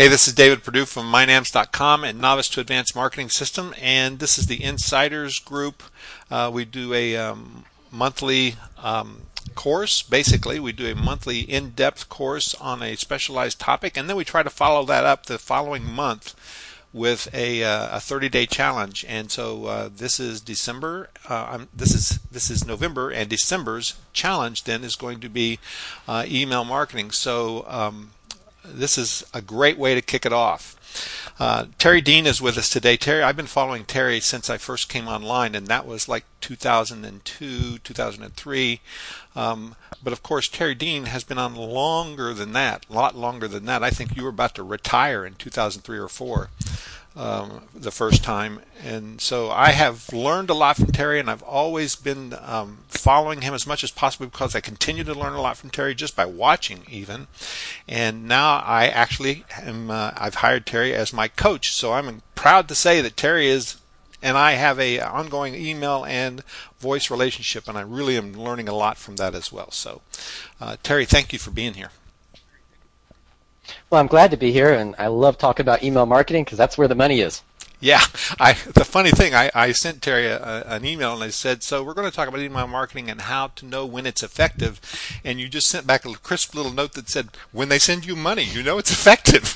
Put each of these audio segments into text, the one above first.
Hey, this is David Perdue from MyNAMS.com and Novice to Advanced Marketing System, and this is the Insiders Group. We do a monthly course. Basically, we do a monthly in-depth course on a specialized topic, and then we try to follow that up the following month with a 30-day challenge. And so this is December. This is November, and December's challenge then is going to be email marketing. So this is a great way to kick it off. Terry Dean is with us today. Terry, I've been following Terry since I first came online, and that was like 2002, 2003. But of course, Terry Dean has been on longer than that, a lot longer than that. I think you were about to retire in 2003 or 4. The first time, and so I have learned a lot from Terry, and I've always been following him as much as possible because I continue to learn a lot from Terry just by watching even. And now I actually am I've hired Terry as my coach, so I'm proud to say that Terry is and I have a ongoing email and voice relationship, and I really am learning a lot from that as well. So Terry, thank you for being here. Well, I'm glad to be here, and I love talking about email marketing because that's where the money is. Yeah, the funny thing, I sent Terry an email and I said, so we're going to talk about email marketing and how to know when it's effective, and you just sent back a crisp little note that said, when they send you money, you know it's effective.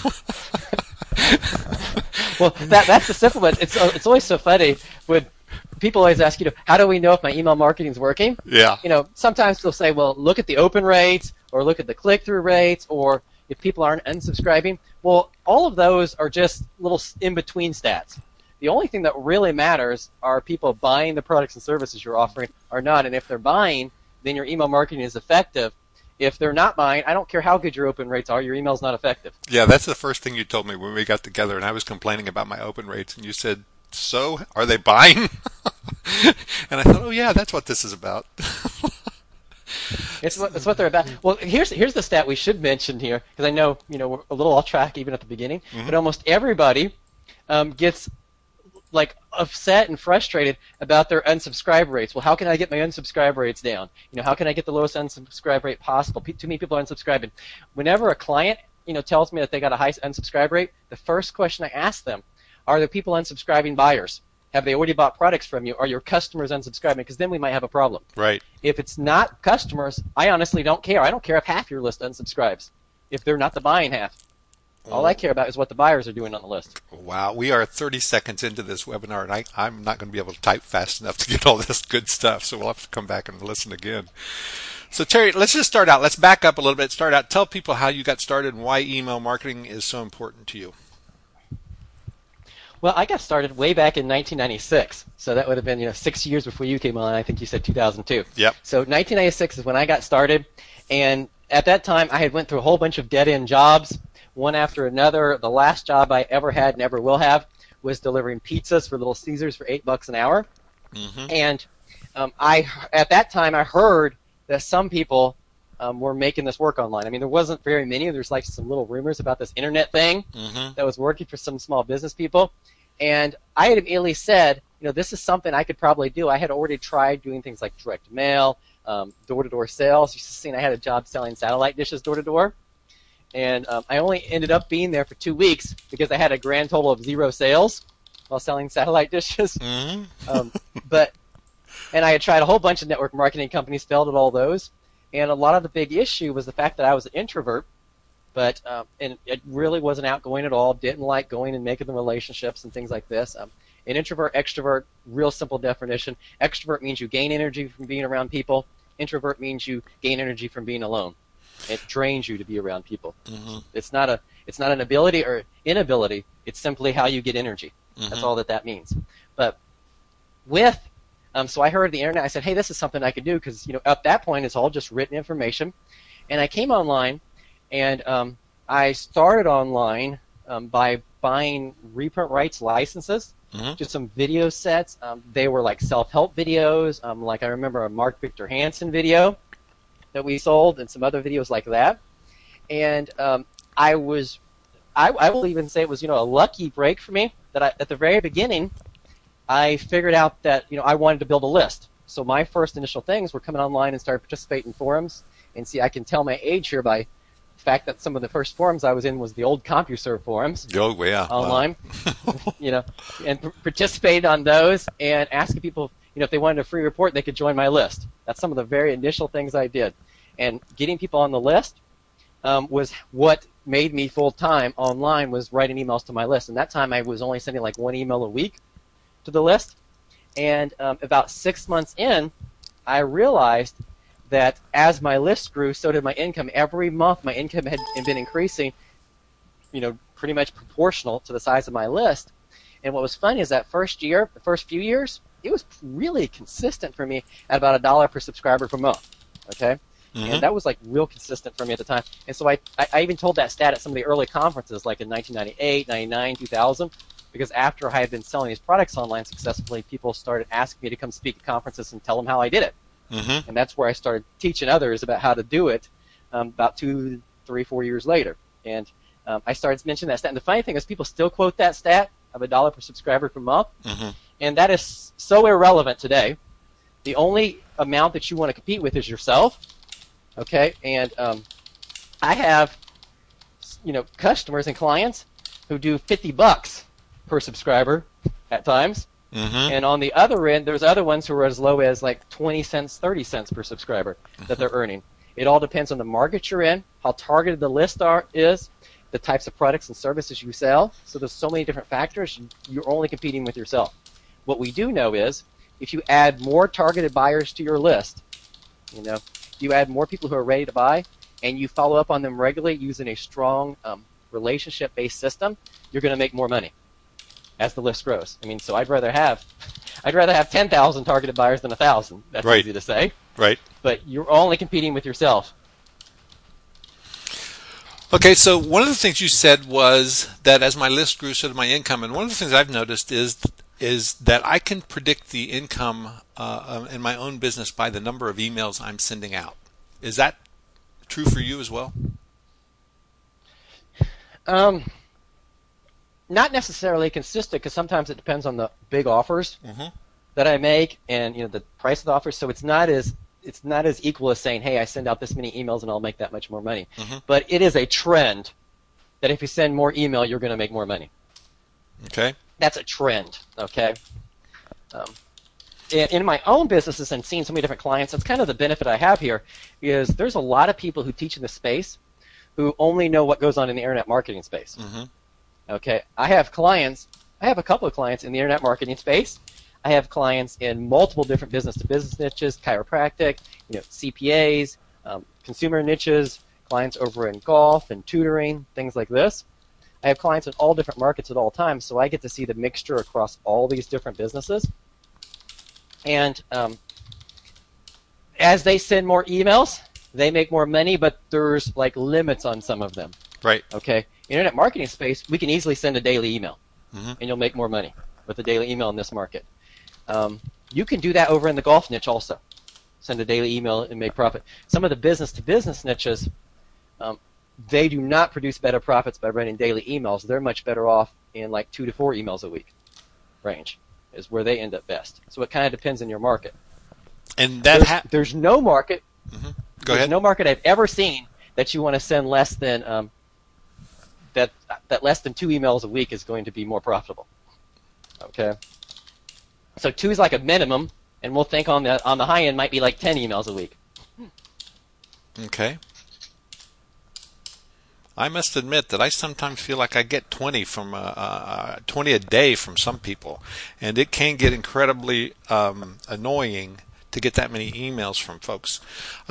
Well, that's the simple one. It's always so funny when people always ask, how do we know if my email marketing is working? Yeah. Sometimes they'll say, well, look at the open rates, or look at the click-through rates, or if people aren't unsubscribing. Well, all of those are just little in-between stats. The only thing that really matters are people buying the products and services you're offering or not. And if they're buying, then your email marketing is effective. If they're not buying, I don't care how good your open rates are, your email's not effective. Yeah, that's the first thing you told me when we got together, and I was complaining about my open rates, and you said, so, are they buying? And I thought, oh yeah, that's what this is about. It's what they're about. Well, here's the stat we should mention here, because I know we're a little off track even at the beginning. Mm-hmm. But almost everybody gets like upset and frustrated about their unsubscribe rates. Well, how can I get my unsubscribe rates down? How can I get the lowest unsubscribe rate possible? Too many people are unsubscribing. Whenever a client tells me that they got a high unsubscribe rate, the first question I ask them: are the people unsubscribing buyers? Have they already bought products from you? Are your customers unsubscribing? Because then we might have a problem. Right. If it's not customers, I honestly don't care. I don't care if half your list unsubscribes, if they're not the buying half. All I care about is what the buyers are doing on the list. Wow. We are 30 seconds into this webinar, and I'm not going to be able to type fast enough to get all this good stuff, so we'll have to come back and listen again. So, Terry, let's just start out. Let's back up a little bit. Tell people how you got started and why email marketing is so important to you. Well, I got started way back in 1996, so that would have been 6 years before you came on. I think you said 2002. Yep. So 1996 is when I got started, and at that time I had went through a whole bunch of dead-end jobs, one after another. The last job I ever had, and ever will have, was delivering pizzas for Little Caesars for $8 an hour. Mm-hmm. And at that time I heard that some people were making this work online. I mean, there wasn't very many. There's like some little rumors about this internet thing that was working for some small business people. And I had immediately said, this is something I could probably do. I had already tried doing things like direct mail, door-to-door sales. I had a job selling satellite dishes door-to-door. And I only ended up being there for 2 weeks because I had a grand total of 0 sales while selling satellite dishes. Mm-hmm. And I had tried a whole bunch of network marketing companies, failed at all those. And a lot of the big issue was the fact that I was an introvert, and it really wasn't outgoing at all, didn't like going and making the relationships and things like this. An introvert, extrovert, real simple definition. Extrovert means you gain energy from being around people. Introvert means you gain energy from being alone. It drains you to be around people. Mm-hmm. It's not an ability or inability. It's simply how you get energy. Mm-hmm. That's all that means. But so I heard the internet. I said, hey, this is something I could do because, at that point it's all just written information. And I came online, and I started online by buying reprint rights licenses, just some video sets. They were like self-help videos. Like I remember a Mark Victor Hansen video that we sold and some other videos like that. And I will even say it was, a lucky break for me that at the very beginning, I figured out that I wanted to build a list. So my first initial things were coming online and start participating in forums. And see, I can tell my age here by fact that some of the first forums I was in was the old CompuServe forums. Oh, yeah. Online. Wow. And participated on those and asking people, if they wanted a free report, they could join my list. That's some of the very initial things I did. And getting people on the list was what made me full-time online, was writing emails to my list. And that time I was only sending like 1 email a week to the list. And about 6 months in, I realized that as my list grew, so did my income. Every month my income had been increasing, pretty much proportional to the size of my list. And what was funny is that first few years, it was really consistent for me at about $1 per subscriber per month. Okay? Mm-hmm. And that was like real consistent for me at the time. And so I even told that stat at some of the early conferences, like in 1998, 99, 2000, because after I had been selling these products online successfully, people started asking me to come speak at conferences and tell them how I did it. Mm-hmm. And that's where I started teaching others about how to do it about 2, 3, 4 years later. And I started mentioning that stat. And the funny thing is people still quote that stat of $1 per subscriber per month. Mm-hmm. And that is so irrelevant today. The only amount that you want to compete with is yourself. Okay? And I have, customers and clients who do $50 per subscriber at times. Mm-hmm. And on the other end, there's other ones who are as low as like 20 cents, 30 cents per subscriber that they're earning. It all depends on the market you're in, how targeted the list is, the types of products and services you sell. So there's so many different factors. You're only competing with yourself. What we do know is if you add more targeted buyers to your list, you add more people who are ready to buy, and you follow up on them regularly using a strong relationship-based system, you're going to make more money as the list grows. So I'd rather have 10,000 targeted buyers than 1,000. That's right. Easy to say. Right. But you're only competing with yourself. Okay, so one of the things you said was that as my list grew, so did my income. And one of the things I've noticed is that I can predict the income in my own business by the number of emails I'm sending out. Is that true for you as well? Not necessarily consistent, because sometimes it depends on the big offers that I make and the price of the offers. So it's not as equal as saying, hey, I send out this many emails and I'll make that much more money. Mm-hmm. But it is a trend that if you send more email, you're going to make more money. Okay. That's a trend. Okay. In my own businesses and seeing so many different clients, that's kind of the benefit I have here. Is there's a lot of people who teach in this space who only know what goes on in the internet marketing space. Mm-hmm. Okay, I have a couple of clients in the internet marketing space. I have clients in multiple different business-to-business niches, chiropractic, CPAs, consumer niches, clients over in golf and tutoring, things like this. I have clients in all different markets at all times, so I get to see the mixture across all these different businesses. And as they send more emails, they make more money, but there's like limits on some of them. Right. Okay. Internet marketing space, we can easily send a daily email, and you'll make more money with a daily email in this market. You can do that over in the golf niche also. Send a daily email and make profit. Some of the business-to-business niches, they do not produce better profits by running daily emails. They're much better off in like 2 to 4 emails a week range is where they end up best. So it kind of depends on your market. And that there's no market. Go ahead. There's no market I've ever seen that you want to send less than that less than 2 emails a week is going to be more profitable. Okay. So 2 is like a minimum, and we'll think on the high end might be like 10 emails a week. Okay. I must admit that I sometimes feel like I get 20 a day from some people, and it can get incredibly annoying to get that many emails from folks.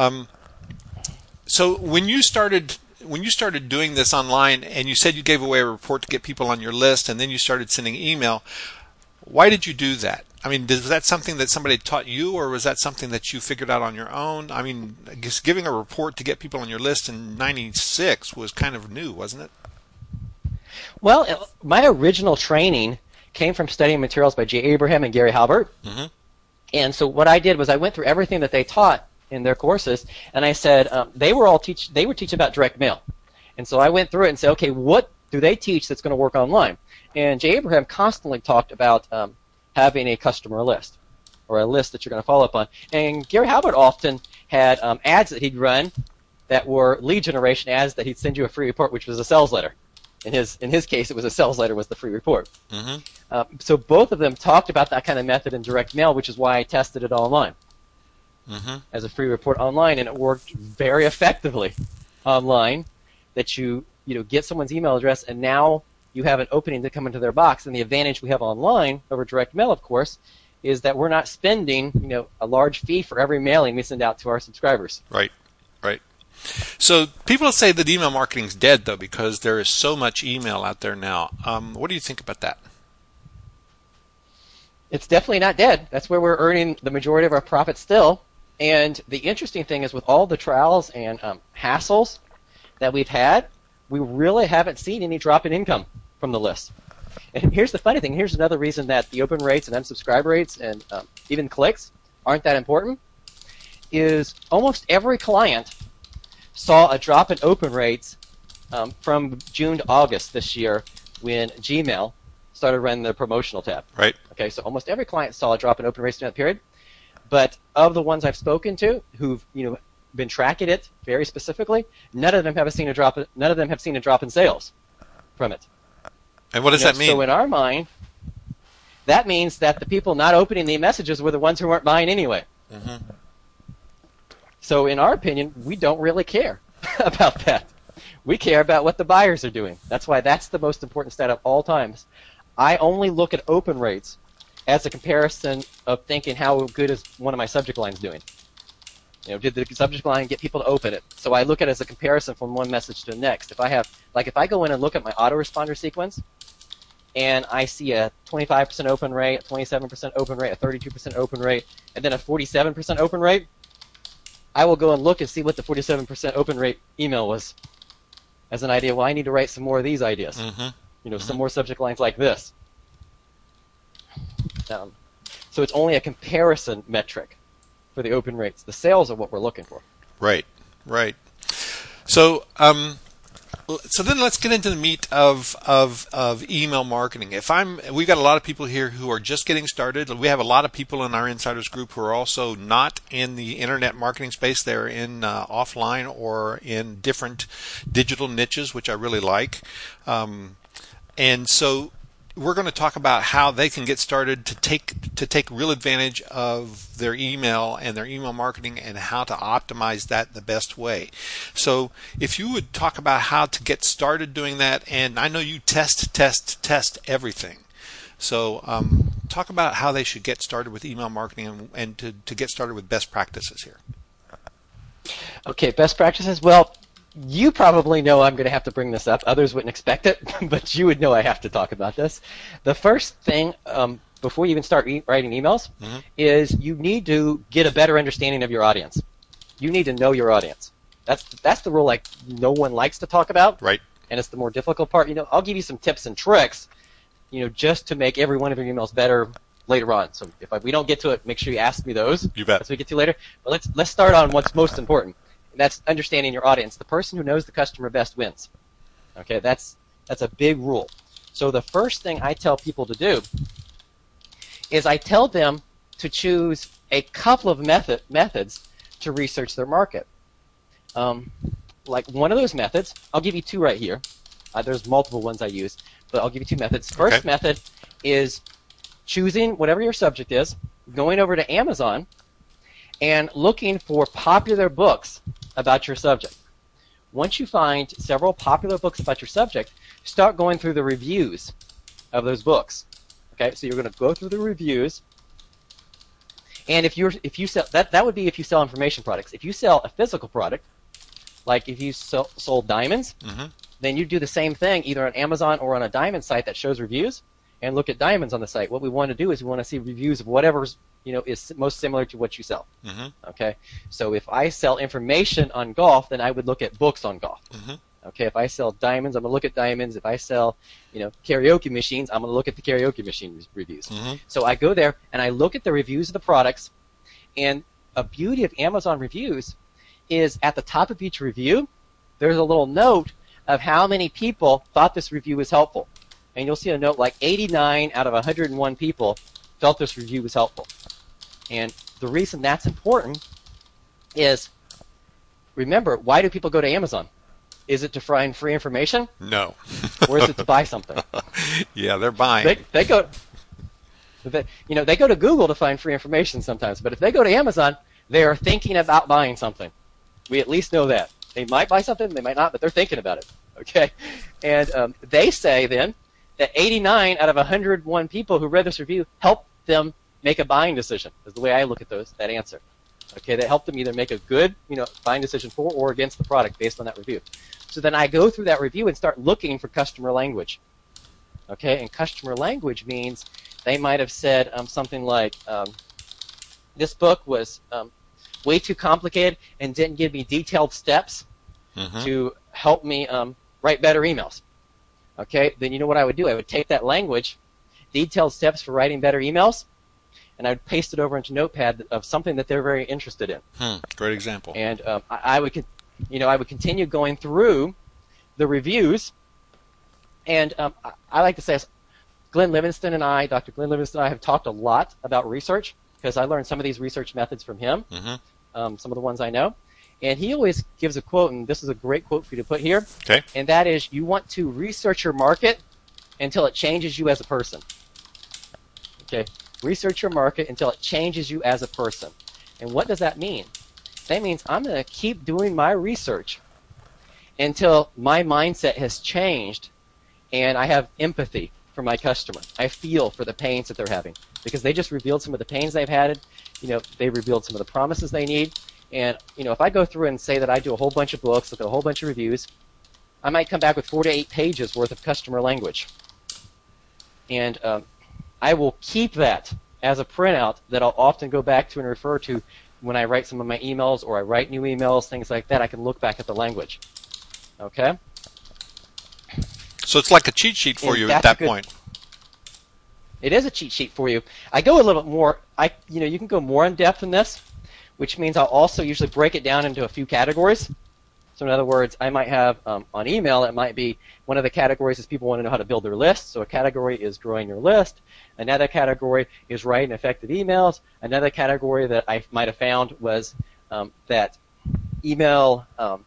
So when you started doing this online, and you said you gave away a report to get people on your list, and then you started sending email, why did you do that? Is that something that somebody taught you, or was that something that you figured out on your own? I guess giving a report to get people on your list in '96 was kind of new, wasn't it? Well, my original training came from studying materials by Jay Abraham and Gary Halbert. Mm-hmm. And so what I did was I went through everything that they taught in their courses, and I said they were teaching about direct mail. And so I went through it and said, okay, what do they teach that's going to work online? And Jay Abraham constantly talked about having a customer list, or a list that you're going to follow up on. And Gary Halbert often had ads that he'd run that were lead generation ads that he'd send you a free report, which was a sales letter. In his case, it was a sales letter was the free report. Mm-hmm. So both of them talked about that kind of method in direct mail, which is why I tested it online as a free report online, and it worked very effectively online. That you get someone's email address, and now you have an opening to come into their box. And the advantage we have online over direct mail, of course, is that we're not spending a large fee for every mailing we send out to our subscribers. Right. So people say that email marketing is dead, though, because there is so much email out there now. What do you think about that? It's definitely not dead. That's where we're earning the majority of our profits still. And the interesting thing is, with all the trials and hassles that we've had, we really haven't seen any drop in income from the list. And here's the funny thing. Here's another reason that the open rates and unsubscribe rates and even clicks aren't that important, is almost every client saw a drop in open rates from June to August this year when Gmail started running the promotional tab. Right. Okay, so almost every client saw a drop in open rates during that period. But of the ones I've spoken to who've been tracking it very specifically, none of them have seen a drop in sales from it. And what does that mean? So in our mind, that means that the people not opening the messages were the ones who weren't buying anyway. Mm-hmm. So in our opinion, we don't really care about that. We care about what the buyers are doing. That's why that's the most important stat of all times. I only look at open rates as a comparison of thinking how good is one of my subject lines doing. Did the subject line get people to open it? So I look at it as a comparison from one message to the next. If I go in and look at my autoresponder sequence, and I see a 25% open rate, a 27% open rate, a 32% open rate, and then a 47% open rate, I will go and look and see what the 47% open rate email was as an idea. Well, I need to write some more of these ideas. Some more subject lines like this. So it's only a comparison metric for the open rates. The sales are what we're looking for. Right. So then let's get into the meat of email marketing. We've got a lot of people here who are just getting started. We have a lot of people in our insiders group who are also not in the internet marketing space. They're in offline or in different digital niches, which I really like. And so we're going to talk about how they can get started to take real advantage of their email and their email marketing and how to optimize that the best way. So if you would talk about how to get started doing that, and I know you test everything. So talk about how they should get started with email marketing and to get started with best practices here. Okay, best practices. Well, you probably know I'm going to have to bring this up. Others wouldn't expect it, but you would know I have to talk about this. The first thing, before you even start writing emails, is you need to get a better understanding of your audience. You need to know your audience. That's the rule no one likes to talk about. Right. And it's the more difficult part. I'll give you some tips and tricks, just to make every one of your emails better later on. So if we don't get to it, make sure you ask me those. You bet. As we get to later. But let's start on what's most important. That's understanding your audience. The person who knows the customer best wins. Okay, that's a big rule. So the first thing I tell people to do is I tell them to choose a couple of methods to research their market. Like one of those methods, I'll give you two right here. There's multiple ones I use, but I'll give you two methods. First method is choosing whatever your subject is, going over to Amazon, and looking for popular books about your subject. Once you find several popular books about your subject, start going through the reviews of those books. Okay, so you're going to go through the reviews, and if you sell that would be if you sell information products. If you sell a physical product, like if you sold diamonds, then you do the same thing either on Amazon or on a diamond site that shows reviews, and look at diamonds on the site. What we want to do is we want to see reviews of whatever's is most similar to what you sell. Okay, so if I sell information on golf, then I would look at books on golf. Okay, if I sell diamonds, I'm going to look at diamonds. If I sell, karaoke machines, I'm going to look at the karaoke machine reviews. So I go there and I look at the reviews of the products, and a beauty of Amazon reviews is at the top of each review, there's a little note of how many people thought this review was helpful. And you'll see a note like 89 out of 101 people felt this review was helpful. And the reason that's important is remember, why do people go to Amazon? Is it to find free information? No. Or is it to buy something? Yeah, they're buying. They go to Google to find free information sometimes, but if they go to Amazon, they are thinking about buying something. We at least know that. They might buy something, they might not, but they're thinking about it. Okay? And they say then that 89 out of 101 people who read this review helped them make a buying decision, is the way I look at that answer. Okay, that helped them either make a good, buying decision for or against the product based on that review. So then I go through that review and start looking for customer language. Okay, and customer language means they might have said something like, this book was way too complicated and didn't give me detailed steps to help me write better emails. Okay, then you know what I would do? I would take that language, detailed steps for writing better emails, and I would paste it over into Notepad of something that they're very interested in. Great example. And I would continue going through the reviews, and I like to say, Dr. Glenn Livingston and I have talked a lot about research because I learned some of these research methods from him, some of the ones I know. And he always gives a quote, and this is a great quote for you to put here. Okay. And that is, you want to research your market until it changes you as a person. Okay. Research your market until it changes you as a person. And what does that mean? That means I'm going to keep doing my research until my mindset has changed and I have empathy for my customer. I feel for the pains that they're having because they just revealed some of the pains they've had. They revealed some of the promises they need. And, if I go through and say that I do a whole bunch of books, look at a whole bunch of reviews, I might come back with 4 to 8 pages worth of customer language. And I will keep that as a printout that I'll often go back to and refer to when I write some of my emails or I write new emails, things like that. I can look back at the language. Okay? So it's like a cheat sheet for you at that point. It is a cheat sheet for you. I go a little bit more. You can go more in depth in this, which means I'll also usually break it down into a few categories. So in other words, I might have on email, it might be one of the categories is people want to know how to build their list. So a category is growing your list. Another category is writing effective emails. Another category that I might have found was that email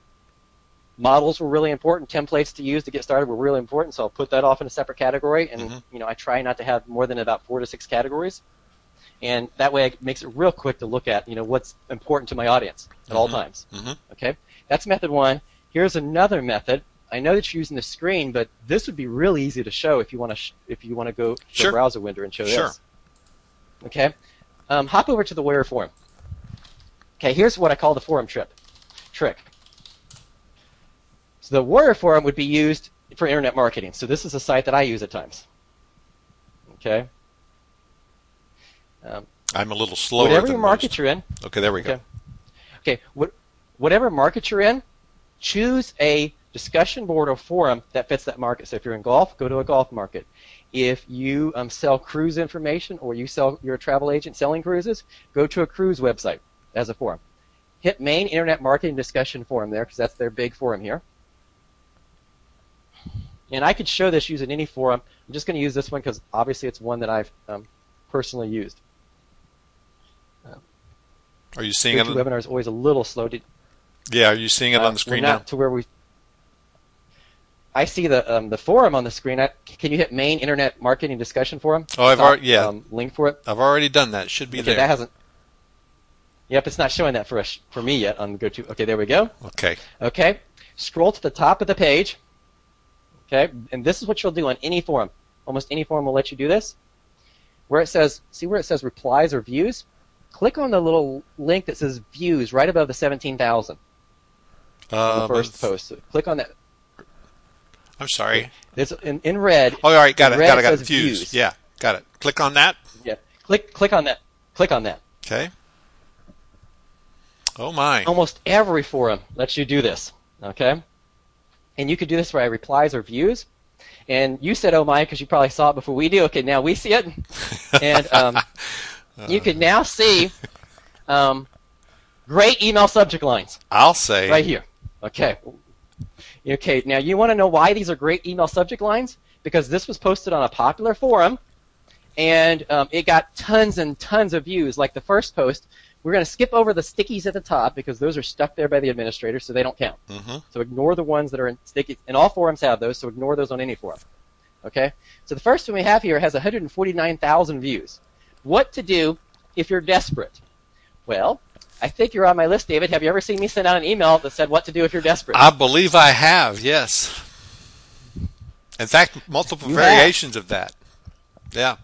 models were really important. Templates to use to get started were really important. So I'll put that off in a separate category. And I try not to have more than about 4 to 6 categories. And that way it makes it real quick to look at, what's important to my audience at all times. Okay? That's method 1. Here's another method. I know that you're using the screen, but this would be really easy to show if you want to go to the browser window and show this. Okay? Hop over to the Warrior Forum. Okay, here's what I call the forum trick. So the Warrior Forum would be used for internet marketing. So this is a site that I use at times. Okay? I'm a little slower whatever than your market most. you're in. Okay, there we go. Okay, whatever market you're in, choose a discussion board or forum that fits that market. So if you're in golf, go to a golf market. If you sell cruise information or you're a travel agent selling cruises, go to a cruise website as a forum. Hit main internet marketing discussion forum there because that's their big forum here. And I could show this using any forum. I'm just going to use this one because obviously it's one that I've personally used. Are you seeing it? Webinar is always a little slow. Yeah, are you seeing it on the screen now? To where I see the forum on the screen. Can you hit main internet marketing discussion forum? Oh, I've already link for it. I've already done that. It should be there. That hasn't. Yep, it's not showing that for me yet on GoTo. Okay, there we go. Okay. Scroll to the top of the page. Okay, and this is what you'll do on any forum. Almost any forum will let you do this. Where it says replies or views, click on the little link that says views right above the 17,000. The first post. So click on that. I'm sorry. It's in red. Oh, all right, got it. Got it. Views. Yeah, got it. Click on that. Yeah. Click on that. Click on that. Okay. Oh my. Almost every forum lets you do this. Okay. And you could do this by replies or views. And you said, oh my, because you probably saw it before we do. Okay, now we see it. And you can now see great email subject lines. I'll say. Right here. Okay. Okay, now you want to know why these are great email subject lines? Because this was posted on a popular forum, and it got tons and tons of views. Like the first post we're going to skip over the stickies at the top because those are stuck there by the administrator, so they don't count. Mm-hmm. So ignore the ones that are in stickies. And all forums have those, so ignore those on any forum. Okay? So the first one we have here has 149,000 views. What to do if you're desperate? Well, I think you're on my list, David. Have you ever seen me send out an email that said what to do if you're desperate? I believe I have, yes. In fact, multiple variations of that. Yeah.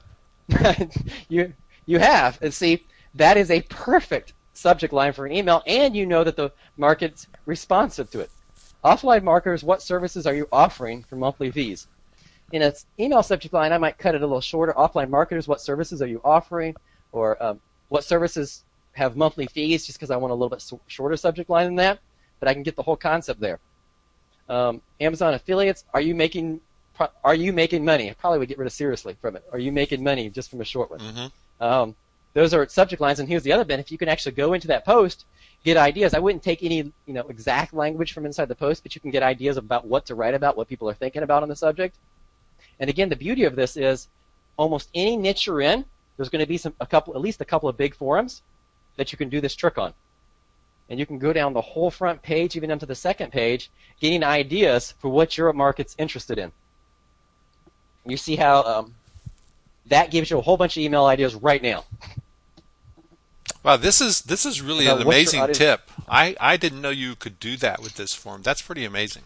You have. And see, that is a perfect subject line for an email, and you know that the market's responsive to it. Offline marketers, what services are you offering for monthly fees? In an email subject line, I might cut it a little shorter. Offline marketers, what services are you offering? Or what services have monthly fees, just because I want a little bit shorter subject line than that, but I can get the whole concept there. Amazon affiliates, are you making money? I probably would get rid of seriously from it. Are you making money, just from a short one? Mm-hmm. Those are subject lines, and here's the other benefit. You can actually go into that post, get ideas. I wouldn't take any exact language from inside the post, but you can get ideas about what to write about, what people are thinking about on the subject. And again, the beauty of this is almost any niche you're in, there's going to be at least a couple of big forums that you can do this trick on. And you can go down the whole front page, even into the second page, getting ideas for what your market's interested in. You see how that gives you a whole bunch of email ideas right now. Wow, this is really an amazing tip. I didn't know you could do that with this form. That's pretty amazing.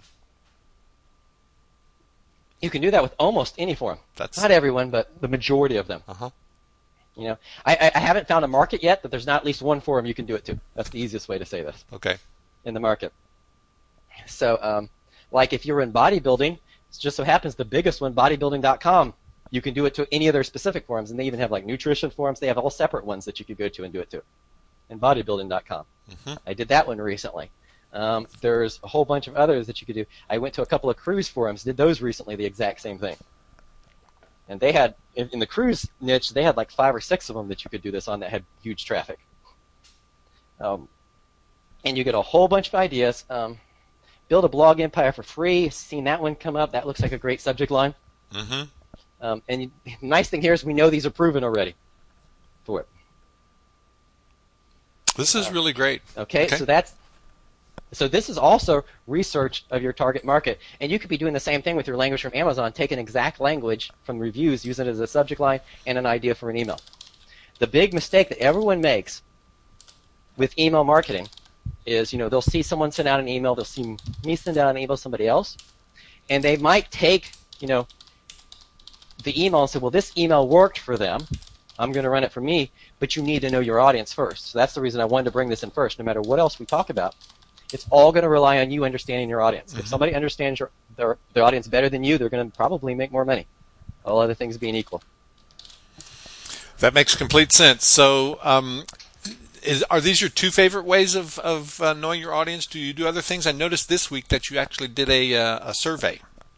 You can do that with almost any forum. Not everyone, but the majority of them. Uh-huh. I haven't found a market yet that there's not at least one forum you can do it to. That's the easiest way to say this. Okay. In the market. So, like if you're in bodybuilding, it just so happens the biggest one, bodybuilding.com, you can do it to any of their specific forums, and they even have like nutrition forums. They have all separate ones that you could go to and do it to. And bodybuilding.com. Mm-hmm. I did that one recently. There's a whole bunch of others that you could do. I went to a couple of cruise forums, did those recently, the exact same thing. And they had, in the cruise niche, they had like 5 or 6 of them that you could do this on that had huge traffic. And you get a whole bunch of ideas. Build a blog empire for free. Seen that one come up. That looks like a great subject line. Mm-hmm. And the nice thing here is we know these are proven already for it. This is really great. Okay, so this is also research of your target market. And you could be doing the same thing with your language from Amazon, take an exact language from reviews, use it as a subject line, and an idea for an email. The big mistake that everyone makes with email marketing is, they'll see someone send out an email, they'll see me send out an email to somebody else, and they might take, the email and say, well, this email worked for them, I'm going to run it for me, but you need to know your audience first. So that's the reason I wanted to bring this in first. No matter what else we talk about, it's all going to rely on you understanding your audience. Mm-hmm. If somebody understands their audience better than you, they're going to probably make more money, all other things being equal. That makes complete sense. So are these your 2 favorite ways of knowing your audience? Do you do other things? I noticed this week that you actually did a survey.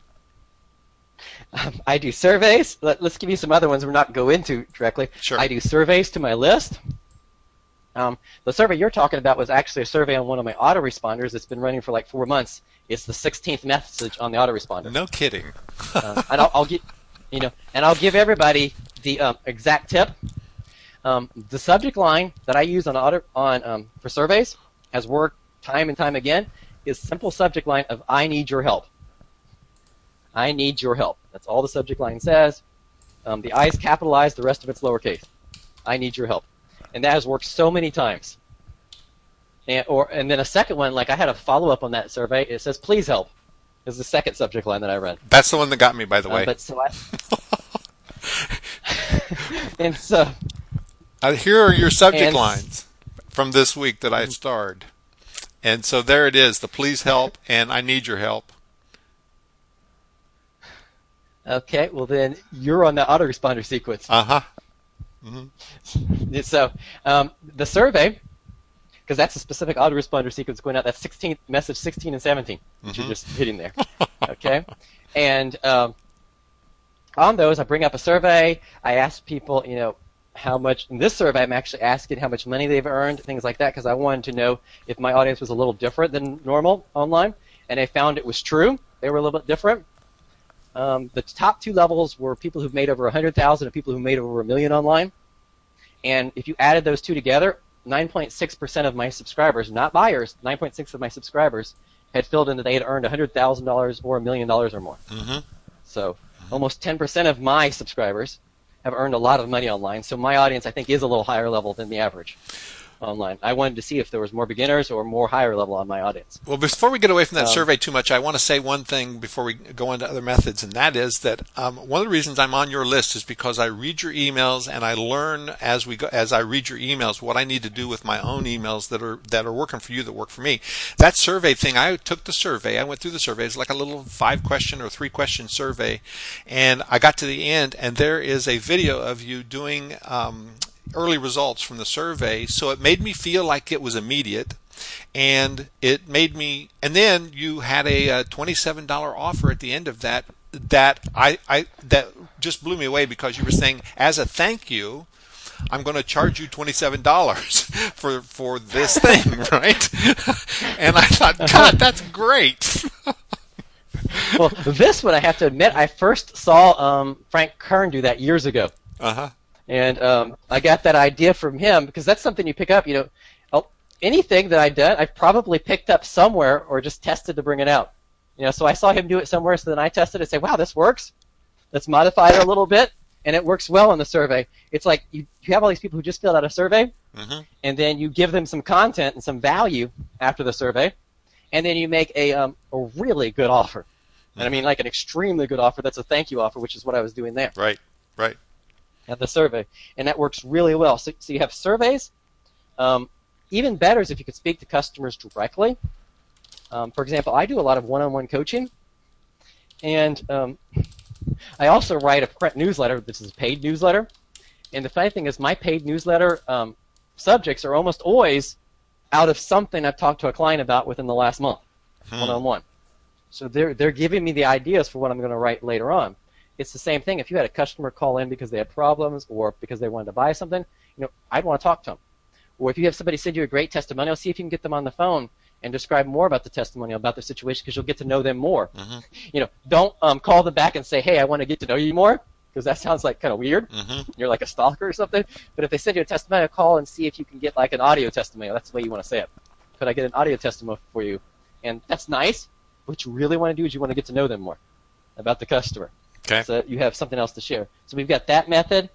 I do surveys. Let's give you some other ones we're not go into directly. Sure. I do surveys to my list. The survey you're talking about was actually a survey on one of my autoresponders that's been running for like 4 months. It's the 16th message on the autoresponder. No kidding. And I'll give everybody the exact tip. The subject line that I use for surveys has worked time and time again. Is simple subject line of "I need your help." I need your help. That's all the subject line says. The I is capitalized, the rest of it's lowercase. I need your help. And that has worked so many times. And then a second one, like I had a follow-up on that survey. It says, please help, is the second subject line that I read. That's the one that got me, by the way. And so... here are your subject lines from this week that I starred. And so there it is, the please help and I need your help. Okay, well then you're on the autoresponder sequence. Uh-huh. Mm-hmm. So the survey, because that's a specific autoresponder sequence going out, that's 16, message 16 and 17, which you're just hitting there. Okay? And on those, I bring up a survey. I ask people, how much, in this survey I'm actually asking how much money they've earned, things like that, because I wanted to know if my audience was a little different than normal online. And I found it was true. They were a little bit different. The top 2 levels were people who've made over 100,000 and people who made over $1 million online. And if you added those 2 together, 9.6% of my subscribers, not buyers, 9.6 of my subscribers had filled in that they had earned $100,000 or $1 million or more. Mm-hmm. So almost 10% of my subscribers have earned a lot of money online. So my audience, I think, is a little higher level than the average online. I wanted to see if there was more beginners or more higher level on my audience. Well, before we get away from that survey too much, I want to say one thing before we go into other methods, and that is that one of the reasons I'm on your list is because I read your emails and I learn as I read your emails what I need to do with my own emails that are working for you, that work for me. That survey thing, I took the survey, I went through the survey. It's like a little 5-question or 3-question survey, and I got to the end, and there is a video of you doing early results from the survey, so it made me feel like it was immediate, and then you had a $27 offer at the end of that that just blew me away, because you were saying, as a thank you, I'm going to charge you $27 for this thing, right? And I thought, God, that's great. Well, this one, I have to admit, I first saw Frank Kern do that years ago. Uh-huh. And I got that idea from him, because that's something you pick up. Anything that I've done, I've probably picked up somewhere or just tested to bring it out. So I saw him do it somewhere, so then I tested it and say, wow, this works. Let's modify it a little bit, and it works well in the survey. It's like you have all these people who just filled out a survey, mm-hmm. and then you give them some content and some value after the survey, and then you make a really good offer. Mm-hmm. And I mean like an extremely good offer that's a thank you offer, which is what I was doing there. Right. At the survey, and that works really well. So you have surveys. Even better is if you could speak to customers directly. For example, I do a lot of one-on-one coaching, and I also write a print newsletter. This is a paid newsletter, and the funny thing is my paid newsletter subjects are almost always out of something I've talked to a client about within the last month, one-on-one. So they're giving me the ideas for what I'm going to write later on. It's the same thing. If you had a customer call in because they had problems or because they wanted to buy something, I'd want to talk to them. Or if you have somebody send you a great testimonial, see if you can get them on the phone and describe more about the testimonial, about their situation, because you'll get to know them more. Mm-hmm. Don't call them back and say, hey, I want to get to know you more, because that sounds like kind of weird. Mm-hmm. You're like a stalker or something. But if they send you a testimonial, call and see if you can get like an audio testimonial. That's the way you want to say it. Could I get an audio testimonial for you? And that's nice. What you really want to do is you want to get to know them more about the customer. Okay. So you have something else to share. So we've got that method.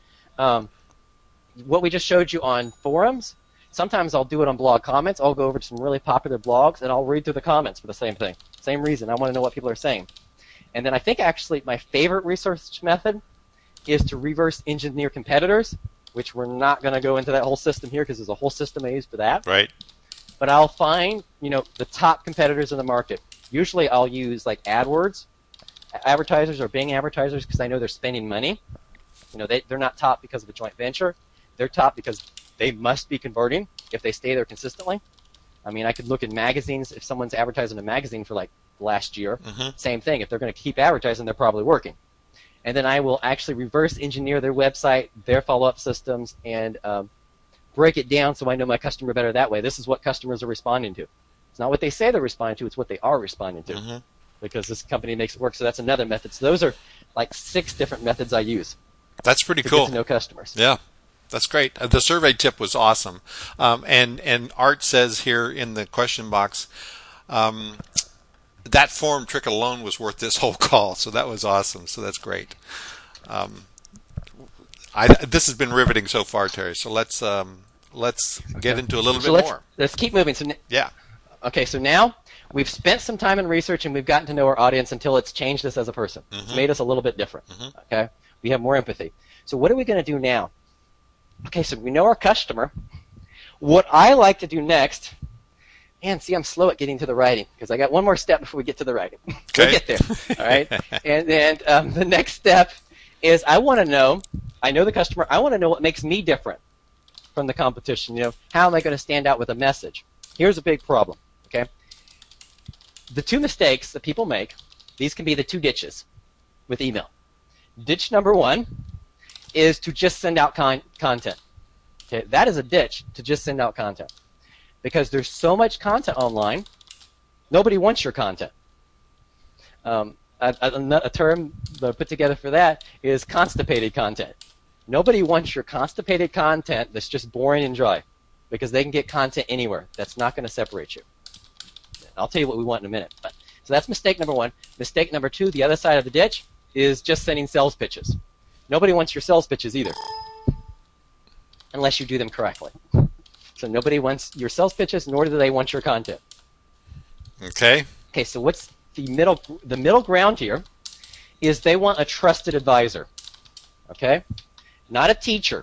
What we just showed you on forums, sometimes I'll do it on blog comments. I'll go over to some really popular blogs, and I'll read through the comments for the same thing. Same reason. I want to know what people are saying. And then I think actually my favorite research method is to reverse engineer competitors, which we're not going to go into that whole system here because there's a whole system I use for that. Right. But I'll find, the top competitors in the market. Usually I'll use like AdWords advertisers or Bing advertisers, because I know they're spending money. They're not top because of a joint venture. They're top because they must be converting if they stay there consistently. I mean, I could look in magazines. If someone's advertising a magazine for like last year, mm-hmm. same thing. If they're going to keep advertising, they're probably working. And then I will actually reverse engineer their website, their follow-up systems, and break it down so I know my customer better that way. This is what customers are responding to. It's not what they say they're responding to. It's what they are responding to. Mm-hmm. Because this company makes it work. So that's another method. So those are like 6 different methods I use. That's pretty to cool. Get to know customers. Yeah, that's great. The survey tip was awesome. And Art says here in the question box, that form trick alone was worth this whole call. So that was awesome. So that's great. This has been riveting so far, Terry. So let's get into a little bit more. Let's keep moving. So yeah. Okay. So now we've spent some time in research and we've gotten to know our audience until it's changed us as a person. Mm-hmm. It's made us a little bit different. Mm-hmm. Okay. We have more empathy. So what are we going to do now? Okay. So we know our customer. What I like to do next. Man, see, I'm slow at getting to the writing because I got one more step before we get to the writing. Okay. We'll get there. All right. And then the next step is I want to know. I know the customer. I want to know what makes me different from the competition. How am I going to stand out with a message? Here's a big problem. Okay. The 2 mistakes that people make. These can be the 2 ditches with email. Ditch number 1 is to just send out content. Okay. That is a ditch, to just send out content. Because there's so much content online, nobody wants your content. A term put together for that is constipated content. Nobody wants your constipated content that's just boring and dry. because they can get content anywhere. That's not going to separate you. I'll tell you what we want in a minute. So that's mistake number one. Mistake number two, the other side of the ditch, is just sending sales pitches. Nobody wants your sales pitches either, unless you do them correctly. So nobody wants your sales pitches, nor do they want your content. Okay. Okay, so what's the middle ground here is they want a trusted advisor. Okay? Not a teacher.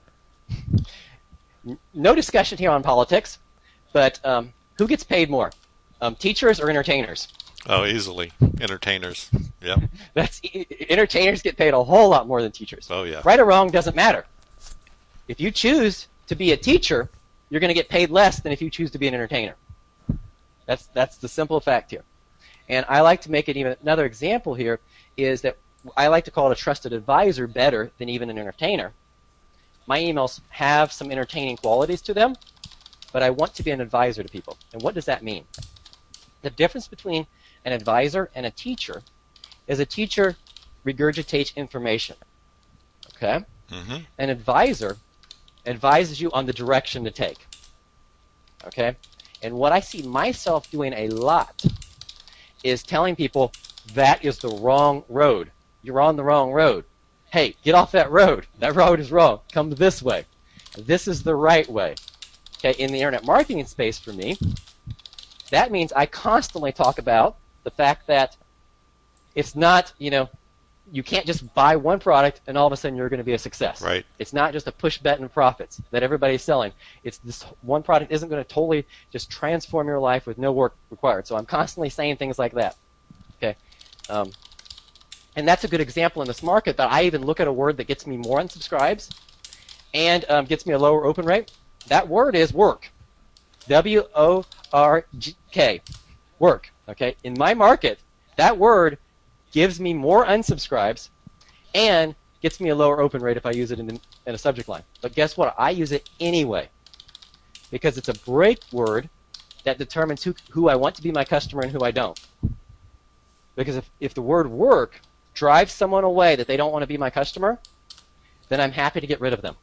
No discussion here on politics, but who gets paid more? Teachers or entertainers? Oh, easily. Entertainers. Yep. Entertainers get paid a whole lot more than teachers. Oh, yeah. Right or wrong doesn't matter. If you choose to be a teacher, you're going to get paid less than if you choose to be an entertainer. That's the simple fact here. And I like to make it even another example here is that I like to call it a trusted advisor better than even an entertainer. My emails have some entertaining qualities to them, but I want to be an advisor to people. And what does that mean? The difference between an advisor and a teacher is a teacher regurgitates information. Okay? Mm-hmm. An advisor advises you on the direction to take. Okay? And what I see myself doing a lot is telling people that is the wrong road. You're on the wrong road. Hey, get off that road. That road is wrong. Come this way. This is the right way. Okay, in the internet marketing space for me, that means I constantly talk about the fact that it's not, you can't just buy one product and all of a sudden you're going to be a success. Right. It's not just a push button profits that everybody's selling. It's this one product isn't going to totally just transform your life with no work required. So I'm constantly saying things like that. Okay. And that's a good example in this market that I even look at a word that gets me more unsubscribes and gets me a lower open rate. That word is work. W-O-R-K. Work. Okay. In my market, that word gives me more unsubscribes and gets me a lower open rate if I use it in a subject line. But guess what? I use it anyway because it's a break word that determines who I want to be my customer and who I don't. Because if the word work drives someone away that they don't want to be my customer, then I'm happy to get rid of them.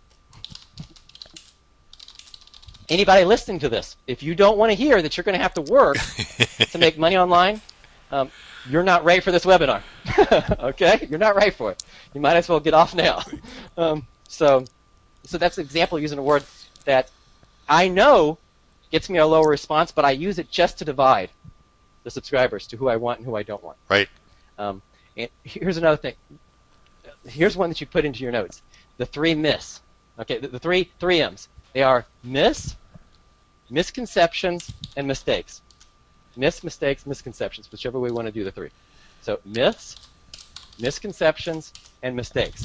Anybody listening to this, if you don't want to hear that you're going to have to work to make money online, you're not ready for this webinar. Okay? You're not ready for it. You might as well get off now. So that's an example using a word that I know gets me a lower response, but I use it just to divide the subscribers to who I want and who I don't want. Right. And here's another thing. Here's one that you put into your notes. The 3 myths. Okay, the three M's. They are misconceptions, and mistakes. Myths, mistakes, misconceptions, whichever way we want to do the 3. So myths, misconceptions, and mistakes.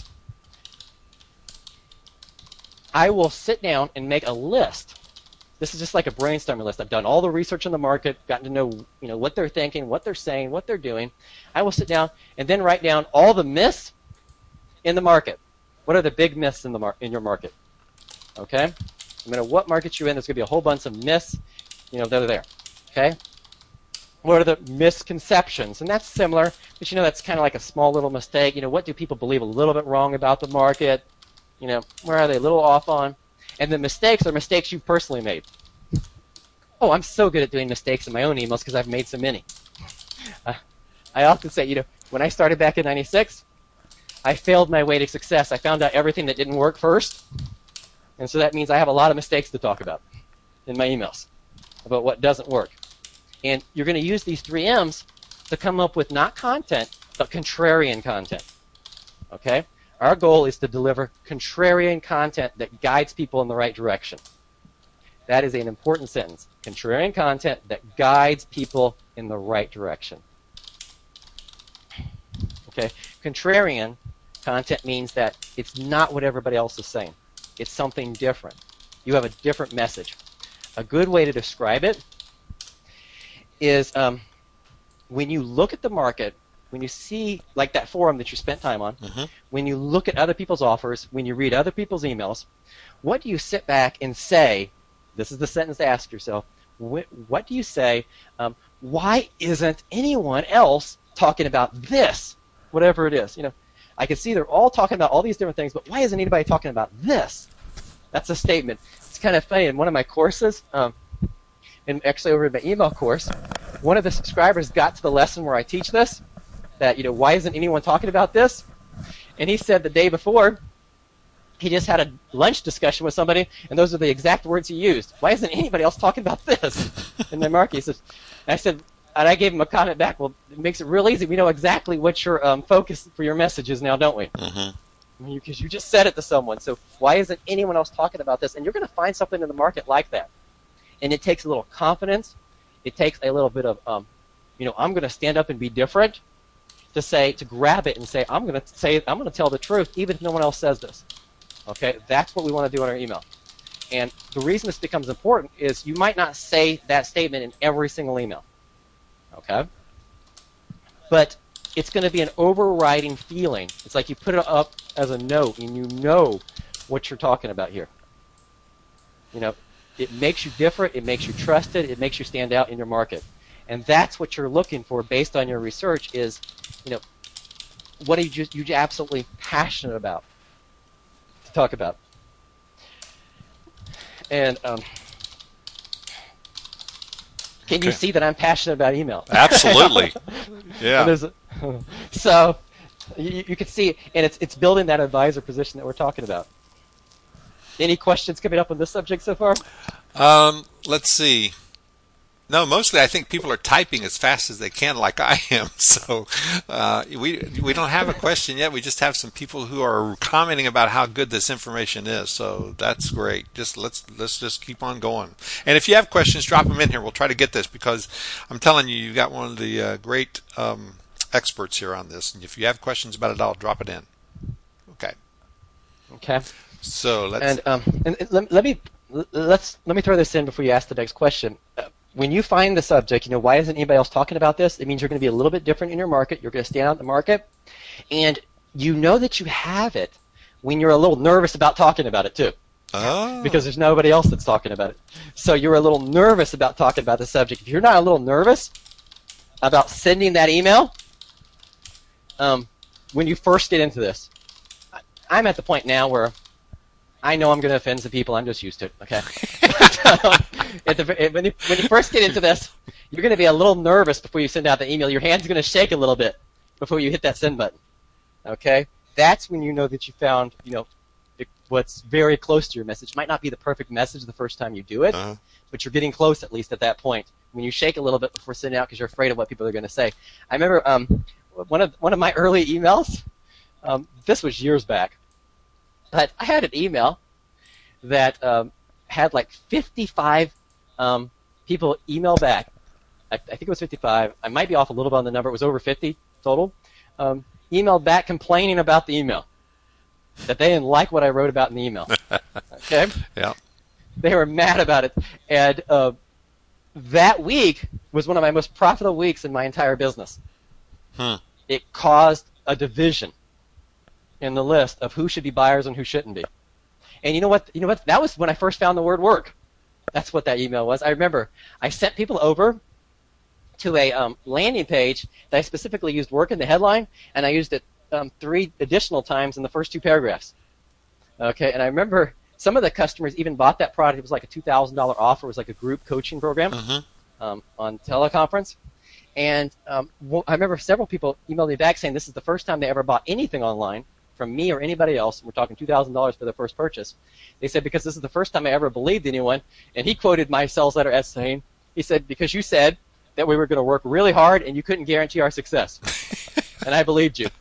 I will sit down and make a list. This is just like a brainstorming list. I've done all the research in the market, gotten to know, what they're thinking, what they're saying, what they're doing. I will sit down and then write down all the myths in the market. What are the big myths in your market? Okay? No matter what market you're in, there's going to be a whole bunch of myths, that are there. Okay? What are the misconceptions? And that's similar, but that's kind of like a small little mistake. What do people believe a little bit wrong about the market? Where are they a little off on? And the mistakes are mistakes you've personally made. Oh, I'm so good at doing mistakes in my own emails because I've made so many. I often say, when I started back in '96, I failed my way to success. I found out everything that didn't work first. And so that means I have a lot of mistakes to talk about in my emails about what doesn't work. And you're going to use these 3 M's to come up with not content, but contrarian content. Okay? Our goal is to deliver contrarian content that guides people in the right direction. That is an important sentence. Contrarian content that guides people in the right direction. Okay? Contrarian content means that it's not what everybody else is saying. It's something different. You have a different message. A good way to describe it is when you look at the market, when you see, like that forum that you spent time on, when you look at other people's offers, when you read other people's emails, what do you sit back and say? This is the sentence to ask yourself. What do you say? Why isn't anyone else talking about this? Whatever it is. I can see they're all talking about all these different things, but why isn't anybody talking about this? That's a statement. It's kind of funny. In one of my courses, and actually over in my email course, one of the subscribers got to the lesson where I teach this, that, why isn't anyone talking about this? And he said the day before, he just had a lunch discussion with somebody, and those are the exact words he used. Why isn't anybody else talking about this? And then Mark, and I gave him a comment back, well, it makes it real easy. We know exactly what your focus for your message is now, don't we? Mm-hmm. Because you just said it to someone. So why isn't anyone else talking about this? And you're going to find something in the market like that. And it takes a little confidence. It takes a little bit of, I'm going to stand up and be different, to grab it and say, I'm going to tell the truth, even if no one else says this. Okay, that's what we want to do in our email. And the reason this becomes important is you might not say that statement in every single email. Okay? But it's going to be an overriding feeling. It's like you put it up as a note, and you know what you're talking about here. It makes you different, it makes you trusted, it makes you stand out in your market. And that's what you're looking for based on your research is, what are you absolutely passionate about to talk about. And can you see that I'm passionate about email? Absolutely. Yeah. So you can see, and it's building that advisor position that we're talking about. Any questions coming up on this subject so far? Let's see. No, mostly I think people are typing as fast as they can, like I am. So we don't have a question yet. We just have some people who are commenting about how good this information is. So that's great. Let's just keep on going. And if you have questions, drop them in here. We'll try to get this because I'm telling you, you've got one of the great experts here on this. And if you have questions about it, I'll drop it in. Okay. Okay. So let's. And let me throw this in before you ask the next question. When you find the subject, why isn't anybody else talking about this? It means you're going to be a little bit different in your market. You're going to stand out in the market. And you know that you have it when you're a little nervous about talking about it, too. Oh. Because there's nobody else that's talking about it. So you're a little nervous about talking about the subject. If you're not a little nervous about sending that email, when you first get into this, I'm at the point now where I know I'm going to offend some people. I'm just used to it, okay? When you first get into this, you're going to be a little nervous before you send out the email. Your hand's going to shake a little bit before you hit that send button, okay? That's when you know that you found, what's very close to your message. It might not be the perfect message the first time you do it, but you're getting close at least at that point. When you shake a little bit before sending out because you're afraid of what people are going to say. I remember one of my early emails, this was years back, but I had an email that had like 55 people email back. I think it was 55. I might be off a little bit on the number. It was over 50 total. Emailed back complaining about the email, that they didn't like what I wrote about in the email. Okay? Yeah. They were mad about it. And that week was one of my most profitable weeks in my entire business. It caused a division in the list of who should be buyers and who shouldn't be. And you know what? That was when I first found the word work. That's what that email was. I remember I sent people over to a landing page that I specifically used work in the headline, and I used it 3 additional times in the first 2 paragraphs. Okay, and I remember some of the customers even bought that product. It was like a $2,000 offer. It was like a group coaching program on teleconference. And I remember several people emailed me back saying this is the first time they ever bought anything online from me or anybody else. We're talking $2,000 for their first purchase. They said, because this is the first time I ever believed anyone. And he quoted my sales letter as saying, he said, because you said that we were going to work really hard and you couldn't guarantee our success. And I believed you.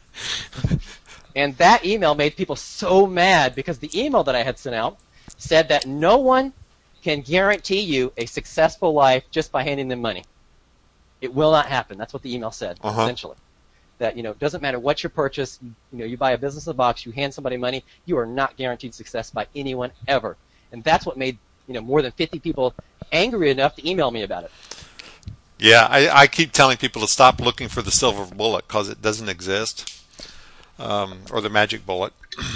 And that email made people so mad because the email that I had sent out said that no one can guarantee you a successful life just by handing them money. It will not happen. That's what the email said, essentially. That, it doesn't matter what your purchase, you buy a business in a box, you hand somebody money, you are not guaranteed success by anyone ever. And that's what made, more than 50 people angry enough to email me about it. Yeah, I keep telling people to stop looking for the silver bullet because it doesn't exist, or the magic bullet.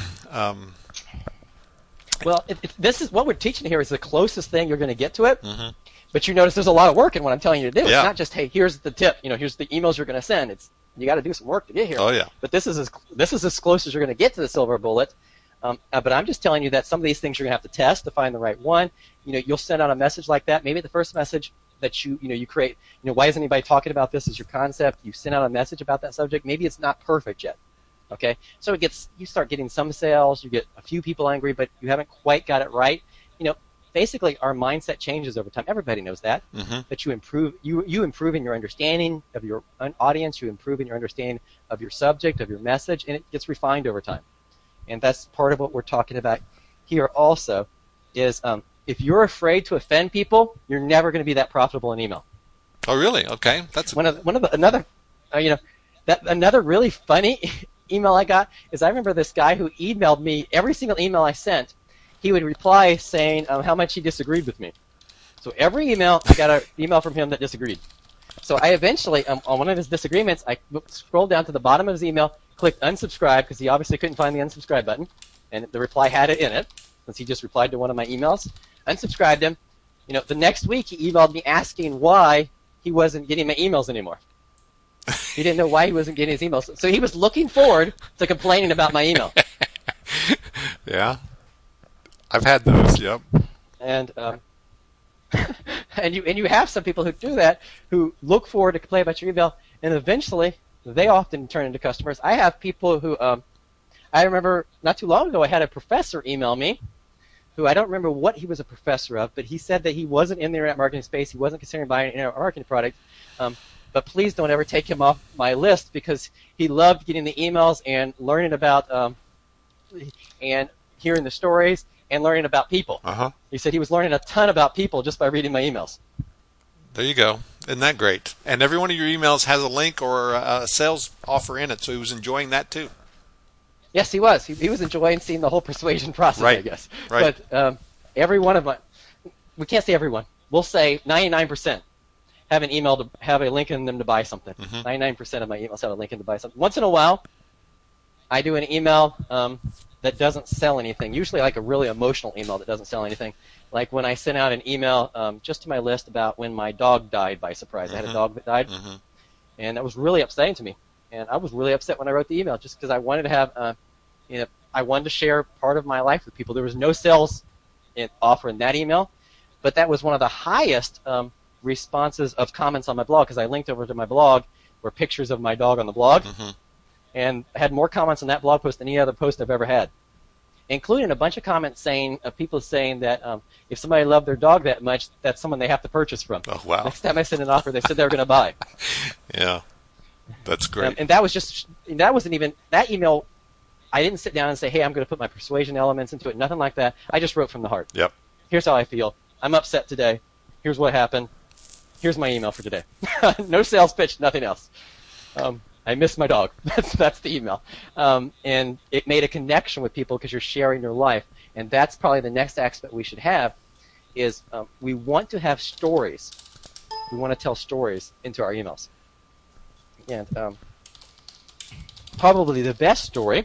Well, this is what we're teaching here is the closest thing you're going to get to it. But you notice there's a lot of work in what I'm telling you to do. Yeah. It's not just, hey, here's the tip. Here's the emails you're going to send. You got to do some work to get here. Oh yeah. But this is as close as you're going to get to the silver bullet. But I'm just telling you that some of these things you're going to have to test to find the right one. You'll send out a message like that. Maybe the first message that you create, why is anybody talking about this as your concept? You send out a message about that subject. Maybe it's not perfect yet. Okay, so you start getting some sales, you get a few people angry, but you haven't quite got it right. Basically our mindset changes over time. Everybody knows that. That you improve in your understanding of your audience, you improve in your understanding of your subject, of your message, and it gets refined over time. And that's part of what we're talking about here also is if you're afraid to offend people, you're never going to be that profitable in email. Oh, really? Okay, that's another really funny email I got is I remember this guy who emailed me every single email I sent. He would reply saying how much he disagreed with me. So every email, I got an email from him that disagreed. So I eventually, on one of his disagreements, I scrolled down to the bottom of his email, clicked unsubscribe because he obviously couldn't find the unsubscribe button, and the reply had it in it since he just replied to one of my emails. Unsubscribed him. The next week he emailed me asking why he wasn't getting my emails anymore. He didn't know why he wasn't getting his emails. So he was looking forward to complaining about my email. Yeah. I've had those, yep. And and you have some people who do that, who look forward to complain about your email, and eventually they often turn into customers. I have people who I remember not too long ago I had a professor email me, who I don't remember what he was a professor of, but he said that he wasn't in the internet marketing space, he wasn't considering buying an internet marketing product, but please don't ever take him off my list because he loved getting the emails and learning about and hearing the stories and learning about people. He said he was learning a ton about people just by reading my emails. There you go. Isn't that great? And every one of your emails has a link or a sales offer in it, so he was enjoying that too. Yes, he was. He was enjoying seeing the whole persuasion process, right. I guess. Right. But every one of my, we can't say everyone. We'll say 99% have an email to have a link in them to buy something. 99% of my emails have a link in to buy something. Once in a while, I do an email that doesn't sell anything, usually like a really emotional email that doesn't sell anything. Like when I sent out an email just to my list about when my dog died by surprise. I had a dog that died, and that was really upsetting to me. And I was really upset when I wrote the email just because I wanted to have, I wanted to share part of my life with people. There was no sales offer in that email, but that was one of the highest responses of comments on my blog because I linked over to my blog were pictures of my dog on the blog. And I had more comments on that blog post than any other post I've ever had, including a bunch of comments saying, people saying that if somebody loved their dog that much, that's someone they have to purchase from. Oh, wow. Next time I sent an offer, they said they were going to buy. Yeah, that's great. And that wasn't even, that email, I didn't sit down and say, hey, I'm going to put my persuasion elements into it, nothing like that. I just wrote from the heart. Yep. Here's how I feel. I'm upset today. Here's what happened. Here's my email for today. No sales pitch, nothing else. I miss my dog. That's the email. And it made a connection with people because you're sharing your life. And that's probably the next aspect we should have is we want to have stories. We want to tell stories into our emails. And probably the best story,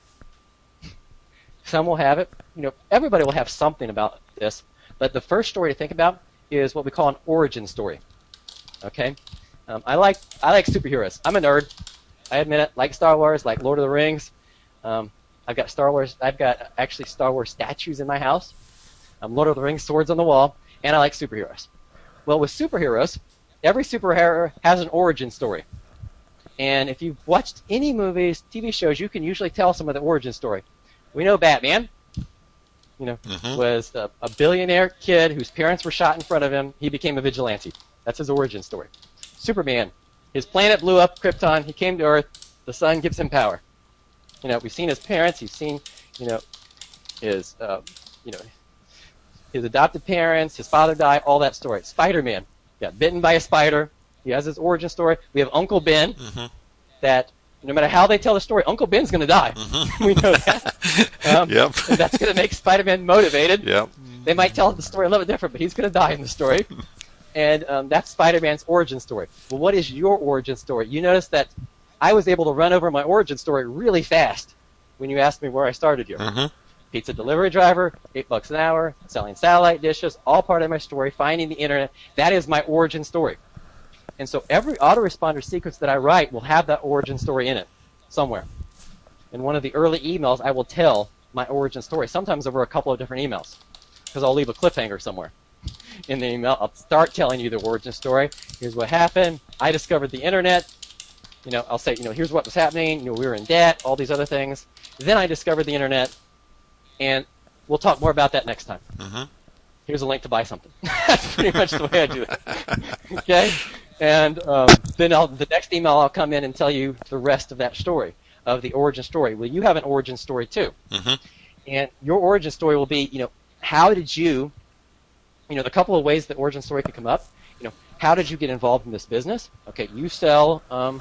some will have it, everybody will have something about this, but the first story to think about is what we call an origin story. Okay? I like superheroes. I'm a nerd. I admit it. Like Star Wars, like Lord of the Rings. I've got Star Wars. I've got actually Star Wars statues in my house. Lord of the Rings swords on the wall, and I like superheroes. Well, with superheroes, every superhero has an origin story. And if you've watched any movies, TV shows, you can usually tell some of the origin story. We know Batman, was a billionaire kid whose parents were shot in front of him. He became a vigilante. That's his origin story. Superman, his planet blew up, Krypton. He came to Earth. The sun gives him power. We've seen his parents. You've seen, his adopted parents. His father died. All that story. Spider-Man got bitten by a spider. He has his origin story. We have Uncle Ben. That no matter how they tell the story, Uncle Ben's going to die. We know that. Yep. And that's going to make Spider-Man motivated. Yep. They might tell the story a little bit different, but he's going to die in the story. And that's Spider-Man's origin story. Well, what is your origin story? You notice that I was able to run over my origin story really fast when you asked me where I started here. Pizza delivery driver, $8 an hour, selling satellite dishes, all part of my story, finding the internet. That is my origin story. And so every autoresponder sequence that I write will have that origin story in it somewhere. In one of the early emails, I will tell my origin story, sometimes over a couple of different emails, because I'll leave a cliffhanger somewhere in the email. I'll start telling you the origin story. Here's what happened. I discovered the internet. I'll say, here's what was happening. We were in debt, all these other things. Then I discovered the internet, and we'll talk more about that next time. Mm-hmm. Here's a link to buy something. That's pretty much the way I do it. Okay? And then the next email I'll come in and tell you the rest of that story, of the origin story. Well, you have an origin story too. Mm-hmm. And your origin story will be, how did you, the couple of ways the origin story could come up. How did you get involved in this business? Okay, you sell,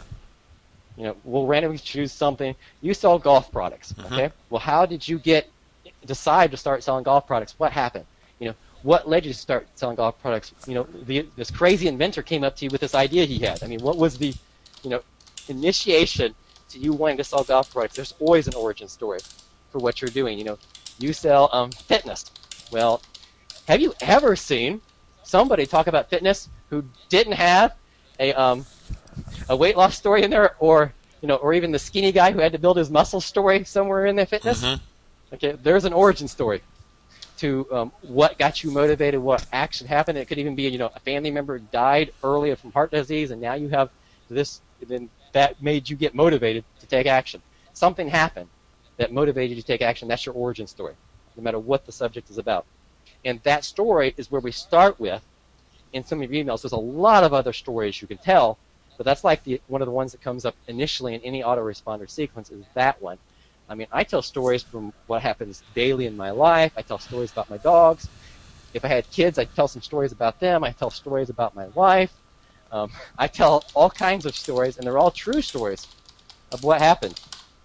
we'll randomly choose something. You sell golf products. Mm-hmm. Okay? Well, how did you decide to start selling golf products? What happened? What led you to start selling golf products? This crazy inventor came up to you with this idea he had. I mean, what was the, initiation to you wanting to sell golf products? There's always an origin story for what you're doing. You sell fitness. Well, have you ever seen somebody talk about fitness who didn't have a weight loss story in there, or even the skinny guy who had to build his muscles story somewhere in their fitness? Mm-hmm. Okay, there's an origin story to what got you motivated, what action happened. It could even be, a family member died early from heart disease, and now you have this, then that made you get motivated to take action. Something happened that motivated you to take action. That's your origin story, no matter what the subject is about. And that story is where we start with in some of your emails. There's a lot of other stories you can tell, but that's like one of the ones that comes up initially in any autoresponder sequence is that one. I mean, I tell stories from what happens daily in my life. I tell stories about my dogs. If I had kids, I'd tell some stories about them. I tell stories about my wife. I tell all kinds of stories, and they're all true stories of what happened.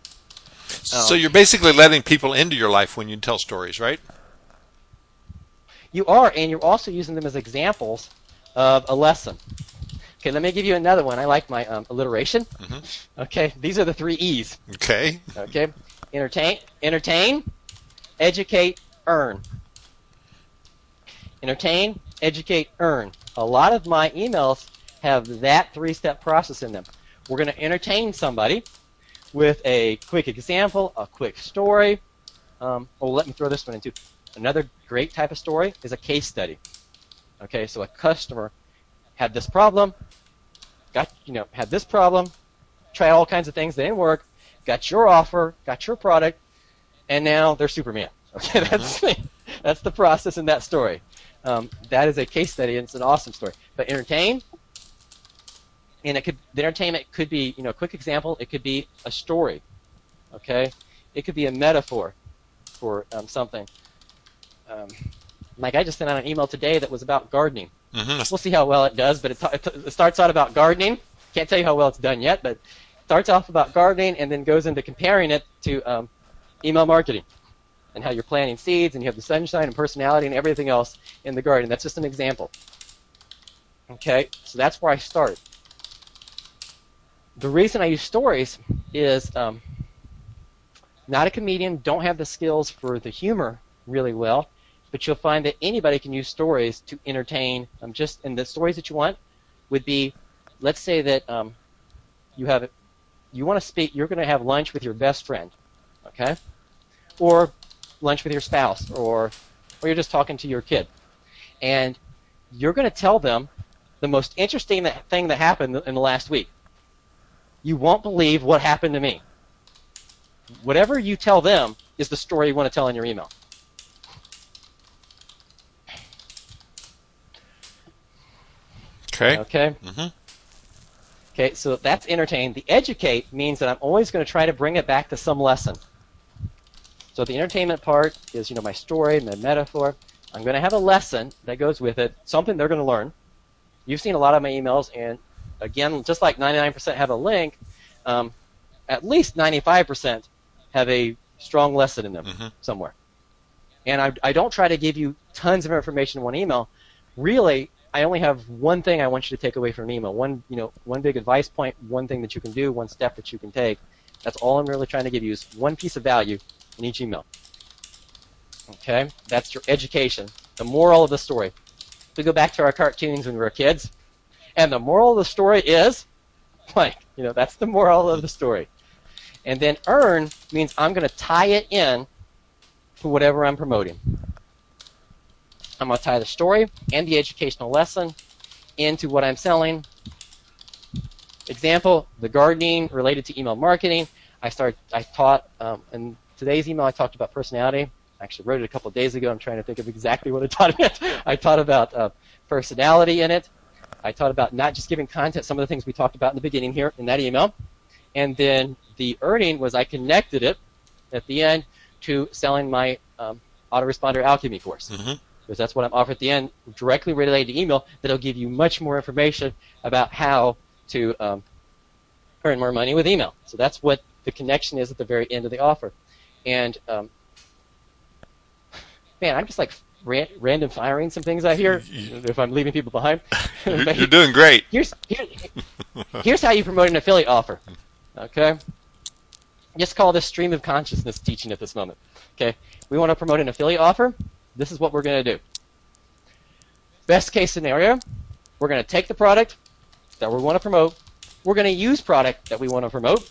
So you're basically letting people into your life when you tell stories, right? You are, and you're also using them as examples of a lesson. Okay, let me give you another one. I like my alliteration. Mm-hmm. Okay, these are the 3 E's. Okay. Okay, entertain, educate, earn. Entertain, educate, earn. A lot of my emails have that 3-step process in them. We're going to entertain somebody with a quick example, a quick story. Let me throw this one in too. Another great type of story is a case study. Okay, so a customer had this problem, had this problem, tried all kinds of things, they didn't work, got your offer, got your product, and now they're Superman. Okay, that's the process in that story. That is a case study, and it's an awesome story. But entertain, and the entertainment could be, a quick example. It could be a story. Okay, it could be a metaphor for something. Like I just sent out an email today that was about gardening. Mm-hmm. We'll see how well it does, but it starts out about gardening. Can't tell you how well it's done yet, but it starts off about gardening and then goes into comparing it to email marketing and how you're planting seeds and you have the sunshine and personality and everything else in the garden. That's just an example. Okay, so that's where I start. The reason I use stories is not a comedian, don't have the skills for the humor really well, but you'll find that anybody can use stories to entertain. And the stories that you want would be, let's say that you want to speak, you're going to have lunch with your best friend, okay? Or lunch with your spouse, or you're just talking to your kid. And you're going to tell them the most interesting thing that happened in the last week. You won't believe what happened to me. Whatever you tell them is the story you want to tell in your email. Okay. Okay. Mm-hmm. Okay, so that's entertain. The educate means that I'm always going to try to bring it back to some lesson. So the entertainment part is, my story, my metaphor. I'm going to have a lesson that goes with it, something they're going to learn. You've seen a lot of my emails, and again, just like 99% have a link, at least 95% have a strong lesson in them somewhere. And I don't try to give you tons of information in one email. Really, I only have one thing I want you to take away from an email. One big advice point, one thing that you can do, one step that you can take. That's all I'm really trying to give you is one piece of value in each email. Okay? That's your education. The moral of the story. We go back to our cartoons when we were kids, and the moral of the story is, that's the moral of the story. And then earn means I'm going to tie it in for whatever I'm promoting. I'm going to tie the story and the educational lesson into what I'm selling. Example, the gardening related to email marketing. I taught, in today's email I talked about personality. I actually wrote it a couple of days ago. I'm trying to think of exactly what I taught about. I taught about personality in it. I taught about not just giving content, some of the things we talked about in the beginning here in that email. And then the earning was I connected it at the end to selling my autoresponder alchemy course. Because that's what I'm offering at the end, directly related to email, that'll give you much more information about how to earn more money with email. So that's what the connection is at the very end of the offer. And man, I'm just like random firing some things out here if I'm leaving people behind. You're doing great. Here's how you promote an affiliate offer. Okay? Just call this stream of consciousness teaching at this moment. Okay? We want to promote an affiliate offer. This is what we're going to do. Best case scenario, we're going to take the product that we want to promote. We're going to use product that we want to promote.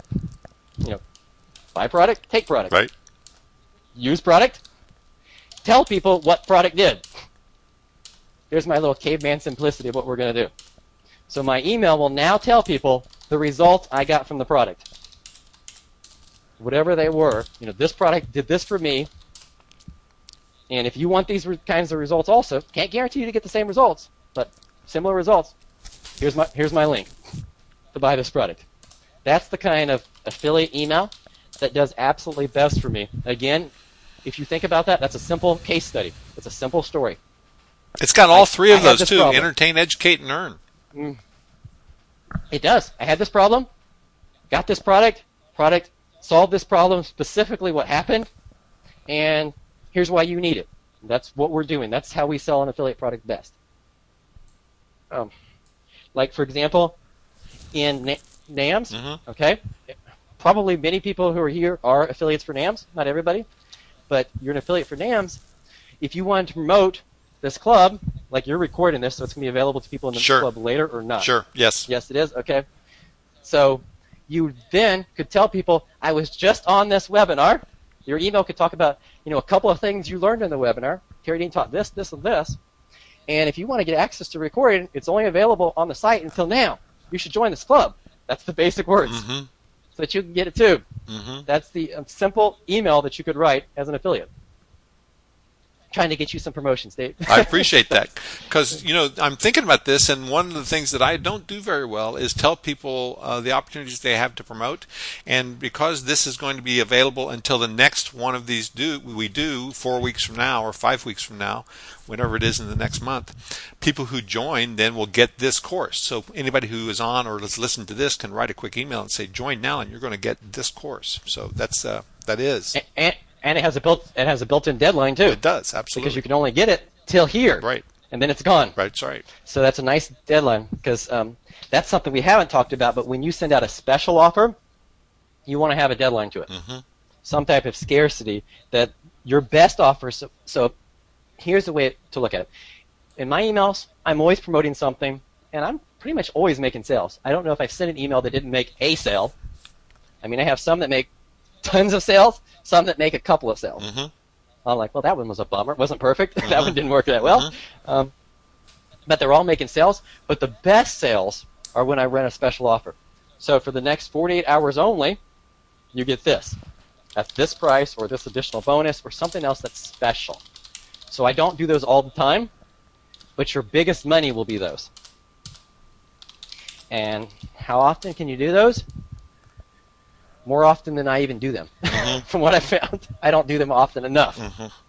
Buy product, take product. Right. Use product. Tell people what product did. Here's my little caveman simplicity of what we're going to do. So my email will now tell people the results I got from the product. Whatever they were, this product did this for me. And if you want these kinds of results also, can't guarantee you to get the same results, but similar results, here's my link to buy this product. That's the kind of affiliate email that does absolutely best for me. Again, if you think about that, that's a simple case study. It's a simple story. It's got all three of those too: problem. entertain, educate, and earn. It does. I had this problem, got this product solved this problem, specifically what happened, and here's why you need it. That's what we're doing. That's how we sell an affiliate product best. Like, for example, in NAMS, okay, probably many people who are here are affiliates for NAMS, not everybody, but you're an affiliate for NAMS. If you want to promote this club, like you're recording this, so it's going to be available to people in the club later or not? Sure, yes. Yes, it is? Okay. So you then could tell people, I was just on this webinar. Your email could talk about, a couple of things you learned in the webinar. Terry Dean taught this, this, and this. And if you want to get access to recording, it's only available on the site until now. You should join this club. That's the basic words. So that you can get it too. That's the simple email that you could write as an affiliate. Trying to get you some promotions, Dave. I appreciate that because, I'm thinking about this, and one of the things that I don't do very well is tell people the opportunities they have to promote. And because this is going to be available until the next one of these we do 4 weeks from now or 5 weeks from now, whenever it is in the next month, people who join then will get this course. So anybody who is on or has listened to this can write a quick email and say, join now, and you're going to get this course. So that is. And it has a built-in deadline too. It does, absolutely. Because you can only get it till here. Right. And then it's gone. Right, that's right. So that's a nice deadline because that's something we haven't talked about, but when you send out a special offer, you want to have a deadline to it. Some type of scarcity that your best offer. So here's the way to look at it. In my emails, I'm always promoting something, and I'm pretty much always making sales. I don't know if I've sent an email that didn't make a sale. I mean, I have some that make tons of sales, some that make a couple of sales. I'm like, well, that one was a bummer. It wasn't perfect. That one didn't work that well. But they're all making sales. But the best sales are when I run a special offer. So for the next 48 hours only, you get this at this price or this additional bonus or something else that's special. So I don't do those all the time, but your biggest money will be those. And how often can you do those? More often than I even do them. From what I found, I don't do them often enough.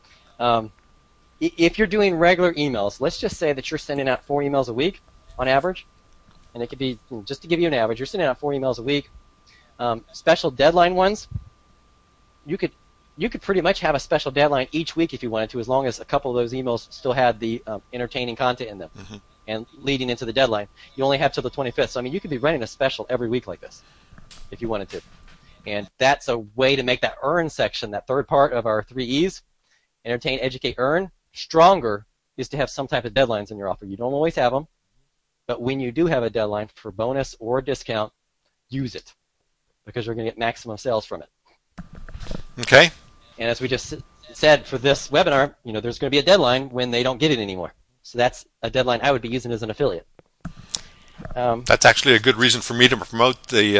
If you're doing regular emails, let's just say that you're sending out 4 emails a week on average, and it could be, just to give you an average, you're sending out 4 emails a week. Special deadline ones, you could pretty much have a special deadline each week if you wanted to, as long as a couple of those emails still had the entertaining content in them and leading into the deadline. You only have till the 25th. So, I mean, you could be running a special every week like this if you wanted to. And that's a way to make that earn section, that third part of our 3 E's, entertain, educate, earn, stronger, is to have some type of deadlines in your offer. You don't always have them, but when you do have a deadline for bonus or discount, use it because you're going to get maximum sales from it. Okay. And as we just said for this webinar, there's going to be a deadline when they don't get it anymore. So that's a deadline I would be using as an affiliate. That's actually a good reason for me to promote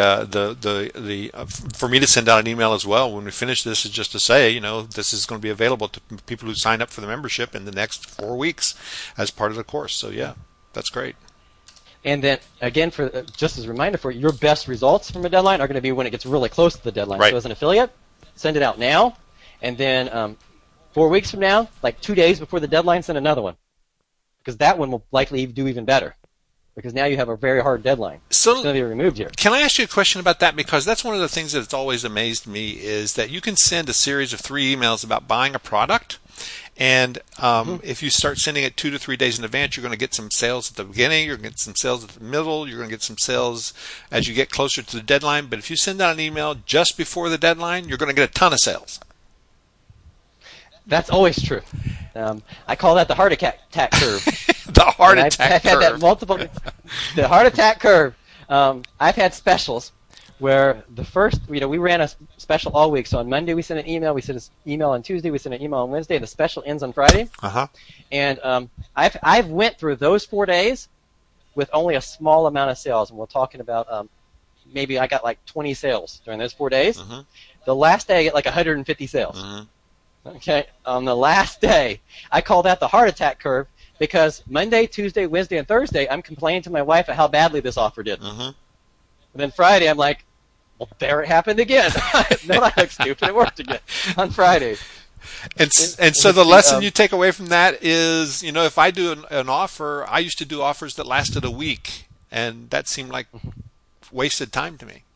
for me to send out an email as well when we finish this, is just to say, this is going to be available to people who sign up for the membership in the next 4 weeks as part of the course. So yeah, that's great. And then again, for just as a reminder, for your best results from a deadline are going to be when it gets really close to the deadline. Right. So as an affiliate, send it out now, and then 4 weeks from now, like 2 days before the deadline, send another one, because that one will likely do even better. Because now you have a very hard deadline. So it's going to be removed here. Can I ask you a question about that? Because that's one of the things that's always amazed me, is that you can send a series of 3 emails about buying a product, and if you start sending it 2 to 3 days in advance, you're going to get some sales at the beginning, you're going to get some sales at the middle, you're going to get some sales as you get closer to the deadline. But if you send out an email just before the deadline, you're going to get a ton of sales. That's always true. I call that the heart attack curve. The heart attack curve. I've had that multiple. The heart attack curve. I've had specials where the first, we ran a special all week. So on Monday we sent an email, we sent an email on Tuesday, we sent an email on Wednesday, and the special ends on Friday. And I've went through those 4 days with only a small amount of sales, and we're talking about maybe I got like 20 sales during those 4 days. The last day I get like 150 sales. Okay, on the last day, I call that the heart attack curve, because Monday, Tuesday, Wednesday, and Thursday, I'm complaining to my wife at how badly this offer did. And then Friday, I'm like, well, there it happened again. Then I look stupid. It worked again on Friday. And so the lesson you take away from that is, if I do an offer, I used to do offers that lasted a week, and that seemed like wasted time to me.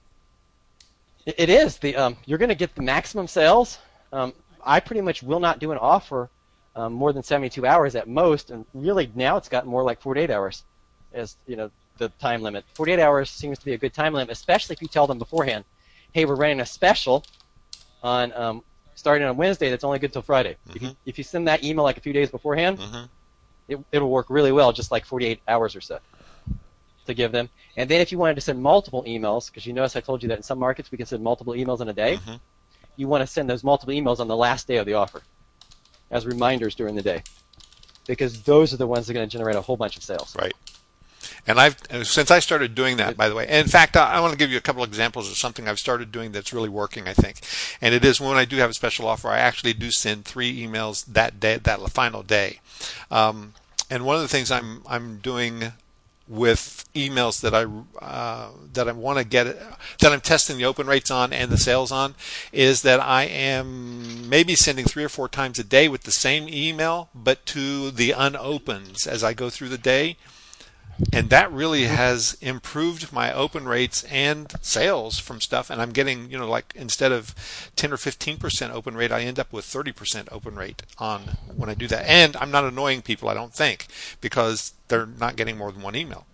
It is. You're going to get the maximum sales. I pretty much will not do an offer more than 72 hours at most, and really now it's gotten more like 48 hours as the time limit. 48 hours seems to be a good time limit, especially if you tell them beforehand, hey, we're running a special on starting on Wednesday that's only good till Friday. If you send that email like a few days beforehand, it'll work really well, just like 48 hours or so to give them. And then if you wanted to send multiple emails, because you notice I told you that in some markets we can send multiple emails in a day, you want to send those multiple emails on the last day of the offer as reminders during the day, because those are the ones that are going to generate a whole bunch of sales. Right. And since I started doing that, by the way, and in fact, I want to give you a couple of examples of something I've started doing that's really working, I think. And it is, when I do have a special offer, I actually do send 3 emails that day, that final day. And one of the things I'm doing with emails that I want to get, that I'm testing the open rates on and the sales on, is that I am maybe sending 3 or 4 times a day with the same email, but to the unopens as I go through the day. And that really has improved my open rates and sales from stuff. And I'm getting, like instead of 10 or 15% open rate, I end up with 30% open rate on when I do that. And I'm not annoying people, I don't think, because they're not getting more than 1 email.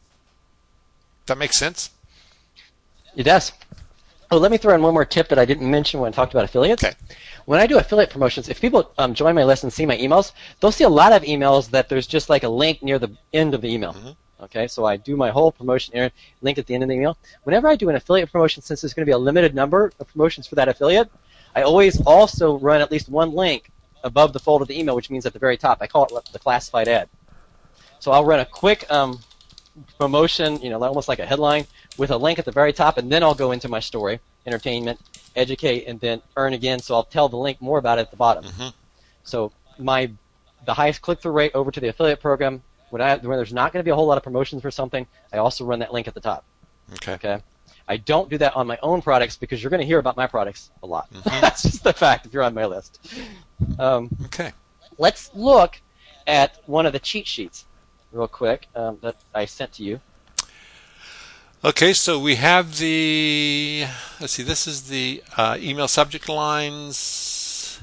Does that make sense? It does. Oh, let me throw in one more tip that I didn't mention when I talked about affiliates. Okay. When I do affiliate promotions, if people join my list and see my emails, they'll see a lot of emails that there's just like a link near the end of the email. Okay, so I do my whole promotion here, link at the end of the email. Whenever I do an affiliate promotion, since there's going to be a limited number of promotions for that affiliate, I always also run at least one link above the fold of the email, which means at the very top. I call it the classified ad. So I'll run a quick promotion, almost like a headline, with a link at the very top, and then I'll go into my story, entertainment, educate, and then earn again. So I'll tell the link more about it at the bottom. So the highest click-through rate over to the affiliate program, when there's not going to be a whole lot of promotions for something, I also run that link at the top. Okay. I don't do that on my own products, because you're going to hear about my products a lot. That's just the fact if you're on my list. Okay. Let's look at one of the cheat sheets real quick that I sent to you. Okay, so we have let's see, this is the email subject lines.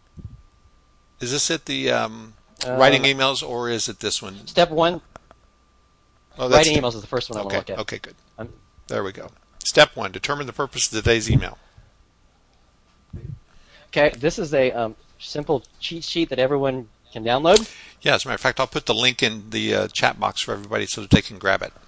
Is this it, the writing emails, or is it this one? Step 1, writing emails is the first one I want to look at. Okay, good. There we go. Step 1, determine the purpose of today's email. Okay, this is a simple cheat sheet that everyone can download. Yeah, as a matter of fact, I'll put the link in the chat box for everybody so that they can grab it.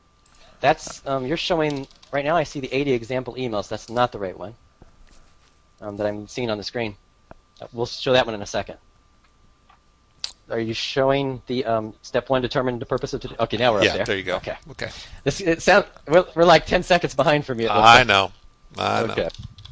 That's you're showing right now. I see the 80 example emails. That's not the right one. that I'm seeing on the screen. We'll show that one in a second. Are you showing the step 1, determine the purpose of today? Okay, now we're up there. Yeah, there you go. Okay. Okay. We're like 10 seconds behind from you. I know. Okay.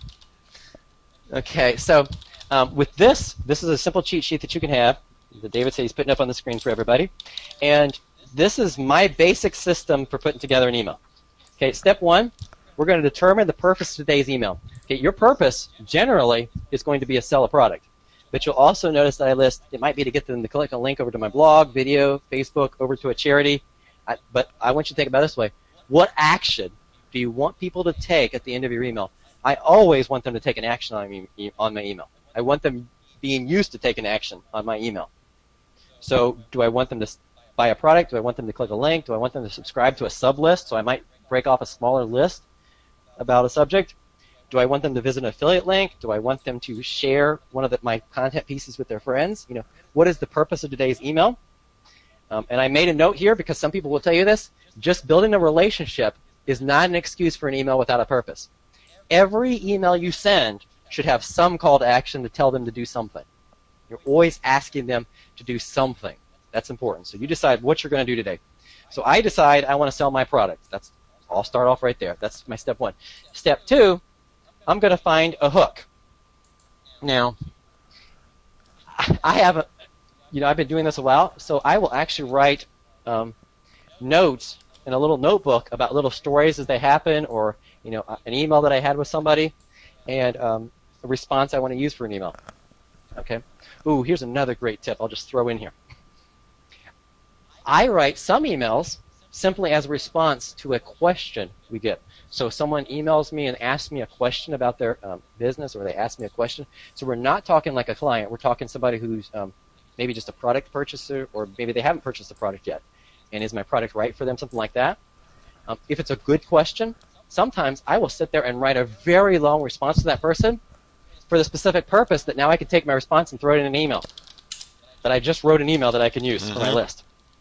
Okay, so with this is a simple cheat sheet that you can have that David said he's putting up on the screen for everybody. And this is my basic system for putting together an email. Okay, step 1, we're going to determine the purpose of today's email. Okay, your purpose generally is going to be to sell a product. But you'll also notice that I list, it might be to get them to click a link over to my blog, video, Facebook, over to a charity. But I want you to think about it this way. What action do you want people to take at the end of your email? I always want them to take an action on my email. I want them being used to taking action on my email. So do I want them to buy a product? Do I want them to click a link? Do I want them to subscribe to a sub-list? So I might break off a smaller list about a subject. Do I want them to visit an affiliate link? Do I want them to share one of my content pieces with their friends? What is the purpose of today's email? And I made a note here because some people will tell you this. Just building a relationship is not an excuse for an email without a purpose. Every email you send should have some call to action to tell them to do something. You're always asking them to do something. That's important. So you decide what you're going to do today. So I decide I want to sell my product. I'll start off right there. That's my step 1. Step 2, I'm going to find a hook. Now, I've been doing this a while, so I will actually write notes in a little notebook about little stories as they happen, or an email that I had with somebody, and a response I want to use for an email. Okay. Ooh, here's another great tip I'll just throw in here. I write some emails simply as a response to a question we get. So someone emails me and asks me a question about their business, or they ask me a question. So we're not talking like a client. We're talking somebody who's maybe just a product purchaser, or maybe they haven't purchased the product yet. And is my product right for them? Something like that. If it's a good question, sometimes I will sit there and write a very long response to that person for the specific purpose that now I can take my response and throw it in an email. That I just wrote an email that I can use for my list.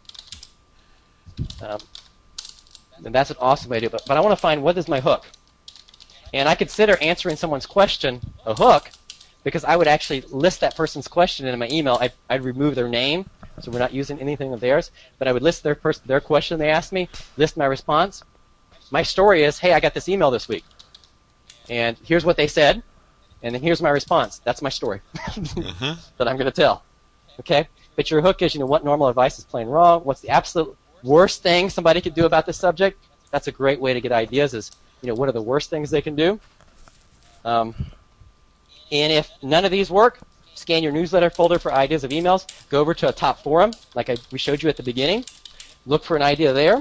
And that's an awesome way to do it. But I want to find, what is my hook? And I consider answering someone's question a hook, because I would actually list that person's question in my email. I'd remove their name, so we're not using anything of theirs, but I would list their question they asked me, list my response. My story is, hey, I got this email this week, and here's what they said, and then here's my response. That's my story that I'm going to tell. Okay? But your hook is, what normal advice is plain wrong? What's the absolute worst thing somebody could do about this subject? That's a great way to get ideas is, what are the worst things they can do? And if none of these work, scan your newsletter folder for ideas of emails. Go over to a top forum, like we showed you at the beginning. Look for an idea there.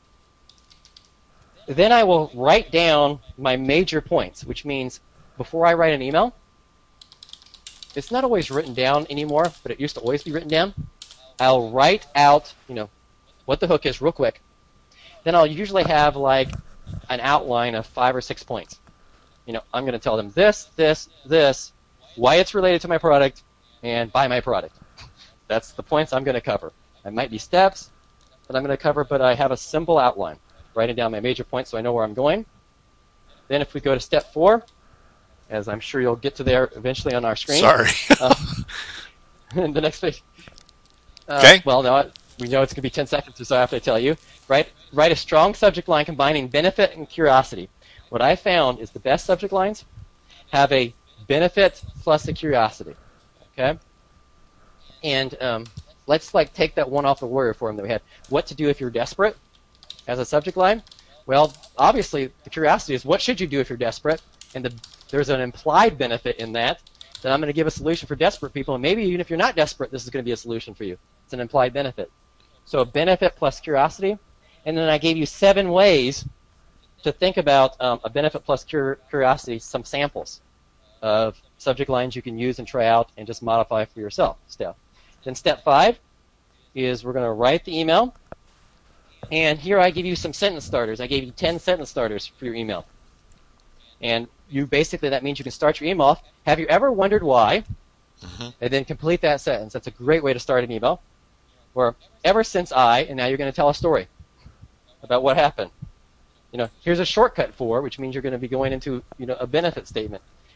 Then I will write down my major points, which means before I write an email, it's not always written down anymore, but it used to always be written down. I'll write out, what the hook is real quick. Then I'll usually have like an outline of 5 or 6 points. I'm going to tell them this, why it's related to my product, and buy my product. That's the points I'm going to cover. I might be steps that I'm going to cover, but I have a simple outline, writing down my major points so I know where I'm going. Then if we go to step 4, as I'm sure you'll get to there eventually on our screen. Sorry. The next page. Okay. Well, no, we know it's going to be 10 seconds or so after I tell you. Write a strong subject line combining benefit and curiosity. What I found is the best subject lines have a benefit plus a curiosity. Okay? And let's take that one off the Warrior Forum that we had. What to do if you're desperate as a subject line? Well, obviously, the curiosity is what should you do if you're desperate? And there's an implied benefit in that I'm going to give a solution for desperate people. And maybe even if you're not desperate, this is going to be a solution for you. It's an implied benefit. So benefit plus curiosity. And then I gave you 7 ways to think about a benefit plus curiosity, some samples of subject lines you can use and try out and just modify for yourself. Then step 5 is we're going to write the email. And here I give you some sentence starters. I gave you 10 sentence starters for your email. And that means you can start your email off. Have you ever wondered why? And then complete that sentence. That's a great way to start an email. Or ever since and now you're going to tell a story about what happened. Here's a shortcut for, which means you're going to be going into, a benefit statement.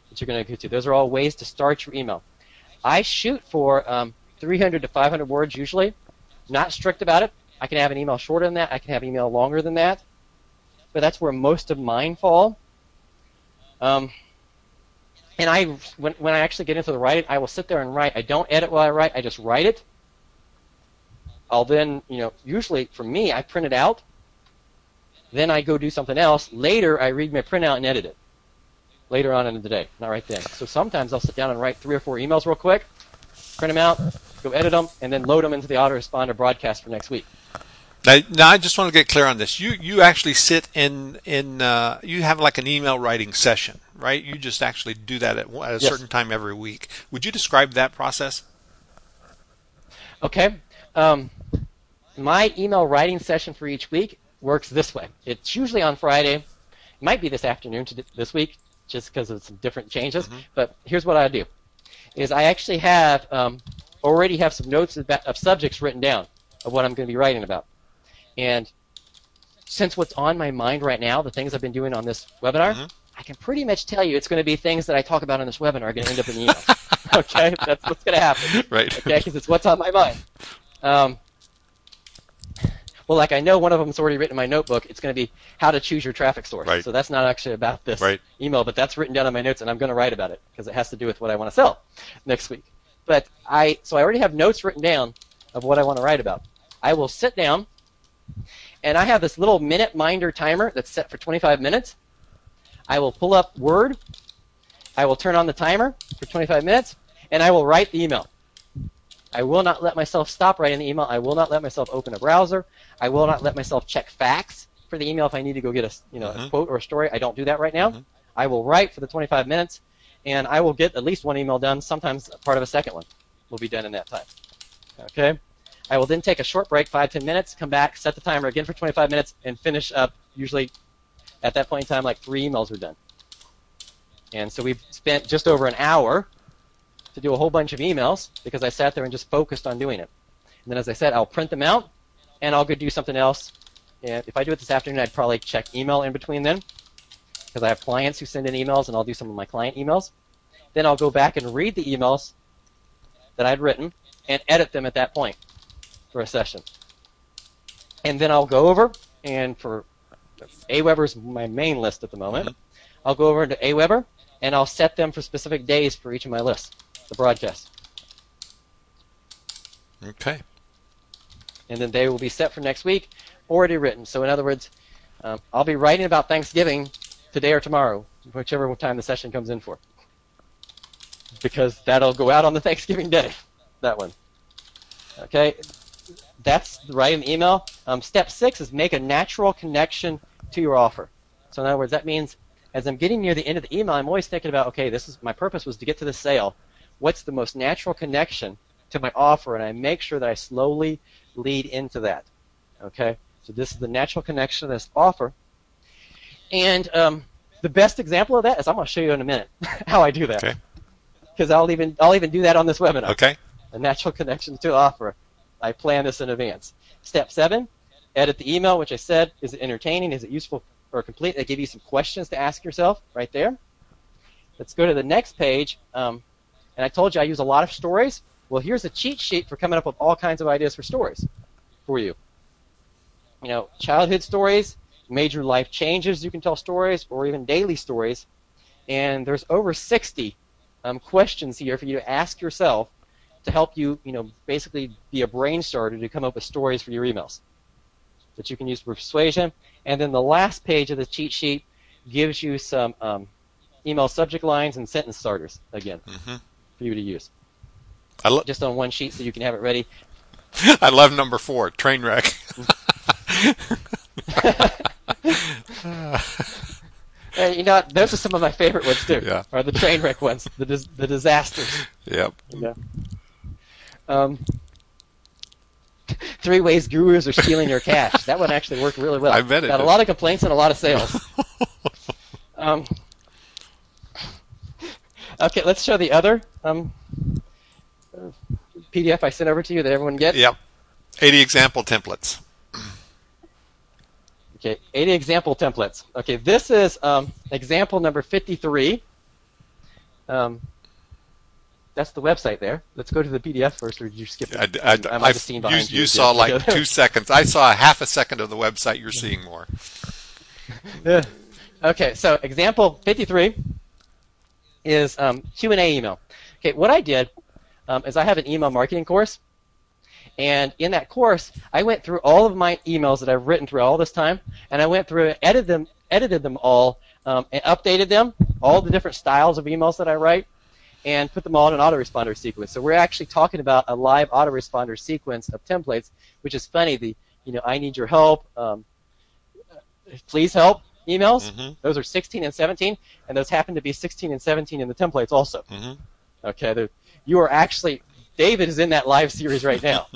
that you're going to go to. Those are all ways to start your email. I shoot for 300 to 500 words usually. Not strict about it. I can have an email shorter than that. I can have an email longer than that. But that's where most of mine fall. And when I actually get into the writing, I will sit there and write. I don't edit while I write. I just write it. I'll then, usually for me, I print it out. Then I go do something else. Later, I read my printout and edit it. Later on in the day, not right then. So sometimes I'll sit down and write 3 or 4 emails real quick, print them out, go edit them, and then load them into the autoresponder broadcast for next week. Now I just want to get clear on this. You actually sit in you have like an email writing session, right? You just actually do that at a certain time every week. Would you describe that process? Okay. My email writing session for each week works this way. It's usually on Friday. It might be this afternoon to this week, just because of some different changes. Mm-hmm. But here's what I do: is I actually have already have some notes of subjects written down of what I'm going to be writing about. And since what's on my mind right now, the things I've been doing on this webinar, mm-hmm. I can pretty much tell you it's going to be things that I talk about on this webinar are going to end up in the email. Okay, that's what's going to happen. Right. Okay, because it's what's on my mind. Well, like I know one of them is already written in my notebook. It's going to be how to choose your traffic source. Right. So that's not actually about this email, but that's written down in my notes, and I'm going to write about it because it has to do with what I want to sell next week. But I already have notes written down of what I want to write about. I will sit down, and I have this little minute minder timer that's set for 25 minutes. I will pull up Word. I will turn on the timer for 25 minutes, and I will write the email. I will not let myself stop writing the email. I will not let myself open a browser. I will not let myself check facts for the email if I need to go get a quote or a story. I don't do that right now. Mm-hmm. I will write for the 25 minutes, and I will get at least one email done. Sometimes part of a second one will be done in that time. Okay? I will then take a short break, 5-10 minutes, come back, set the timer again for 25 minutes, and finish up. Usually at that point in time, like 3 emails are done. And so we've spent just over an hour to do a whole bunch of emails because I sat there and just focused on doing it. And then, as I said, I'll print them out, and I'll go do something else. And if I do it this afternoon, I'd probably check email in between then because I have clients who send in emails, and I'll do some of my client emails. Then I'll go back and read the emails that I'd written and edit them at that point for a session. And then I'll go over, and for Aweber's my main list at the moment, I'll go over to Aweber, and I'll set them for specific days for each of my lists, the broadcast. Okay. And then they will be set for next week, already written. So in other words, I'll be writing about Thanksgiving today or tomorrow, whichever time the session comes in for. Because that'll go out on the Thanksgiving day, that one. Okay, that's writing the email. Step 6 is make a natural connection to your offer. So in other words, that means as I'm getting near the end of the email, I'm always thinking about, okay, this is my purpose was to get to the sale. What's the most natural connection to my offer? And I make sure that I slowly lead into that. Okay, so this is the natural connection to this offer. And the best example of that is I'm going to show you in a minute how I do that. Okay. Because I'll even do that on this webinar. Okay. A natural connection to offer. I plan this in advance. Step 7, edit the email, which I said, is it entertaining? Is it useful or complete? I give you some questions to ask yourself right there. Let's go to the next page. And I told you I use a lot of stories. Well, here's a cheat sheet for coming up with all kinds of ideas for stories for you. You know, childhood stories, major life changes you can tell stories, or even daily stories. And there's over 60 questions here for you to ask yourself to help you, basically be a brain starter to come up with stories for your emails that you can use for persuasion. And then the last page of the cheat sheet gives you some email subject lines and sentence starters, again, for you to use. Just on one sheet so you can have it ready. I love number 4, train wreck. And those are some of my favorite ones too. Yeah. Are the train wreck ones, the disasters. Yep. Yeah. 3 ways gurus are stealing your cash. That one actually worked really well. I bet it got did. a lot of complaints and a lot of sales. Okay, let's show the other PDF I sent over to you that everyone gets. Yep. 80 example templates. Okay, 80 example templates. Okay, this is example number 53. That's the website there. Let's go to the PDF first, or did you skip it? I might have seen behind you. You saw like 2 seconds. I saw half a second of the website. You're seeing more. Okay, so example 53 is Q&A email. Okay, what I did is I have an email marketing course, and in that course, I went through all of my emails that I've written through all this time, and I went through and edited them all, and updated them, all the different styles of emails that I write, and put them all in an autoresponder sequence. So we're actually talking about a live autoresponder sequence of templates, which is funny. I need your help, please help emails. Mm-hmm. Those are 16 and 17, and those happen to be 16 and 17 in the templates also. Mm-hmm. Okay, you are actually, David is in that live series right now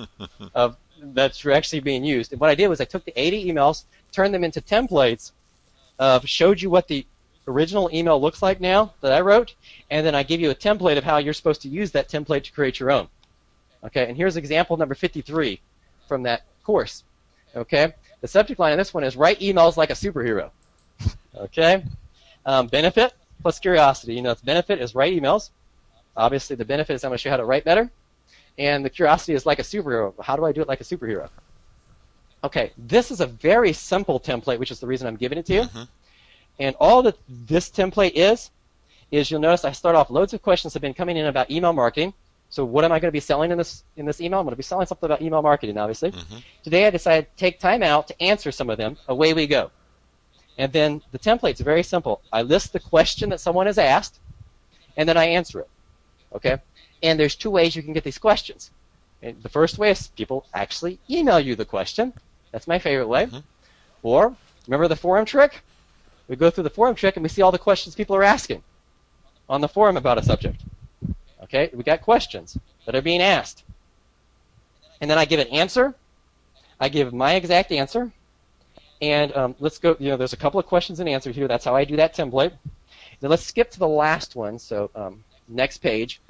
that's actually being used. And what I did was I took the 80 emails, turned them into templates, showed you what the original email looks like now that I wrote, and then I give you a template of how you're supposed to use that template to create your own. Okay, and here's example number 53 from that course. Okay, the subject line of this one is write emails like a superhero. Okay, benefit plus curiosity. The benefit is write emails. Obviously, the benefit is I'm going to show you how to write better, and the curiosity is like a superhero. How do I do it like a superhero? Okay, this is a very simple template, which is the reason I'm giving it to you. Mm-hmm. And all that this template is you'll notice I start off, loads of questions have been coming in about email marketing. So what am I going to be selling in this email? I'm going to be selling something about email marketing, obviously. Mm-hmm. Today I decided to take time out to answer some of them. Away we go. And then the template's very simple. I list the question that someone has asked, and then I answer it. Okay? And there's 2 ways you can get these questions. And the first way is people actually email you the question. That's my favorite way. Mm-hmm. Or, remember the forum trick? We go through the forum trick and we see all the questions people are asking on the forum about a subject. Okay, we got questions that are being asked. And then I give an answer. I give my exact answer. And let's go, there's a couple of questions and answers here. That's how I do that template. Then let's skip to the last one. So next page,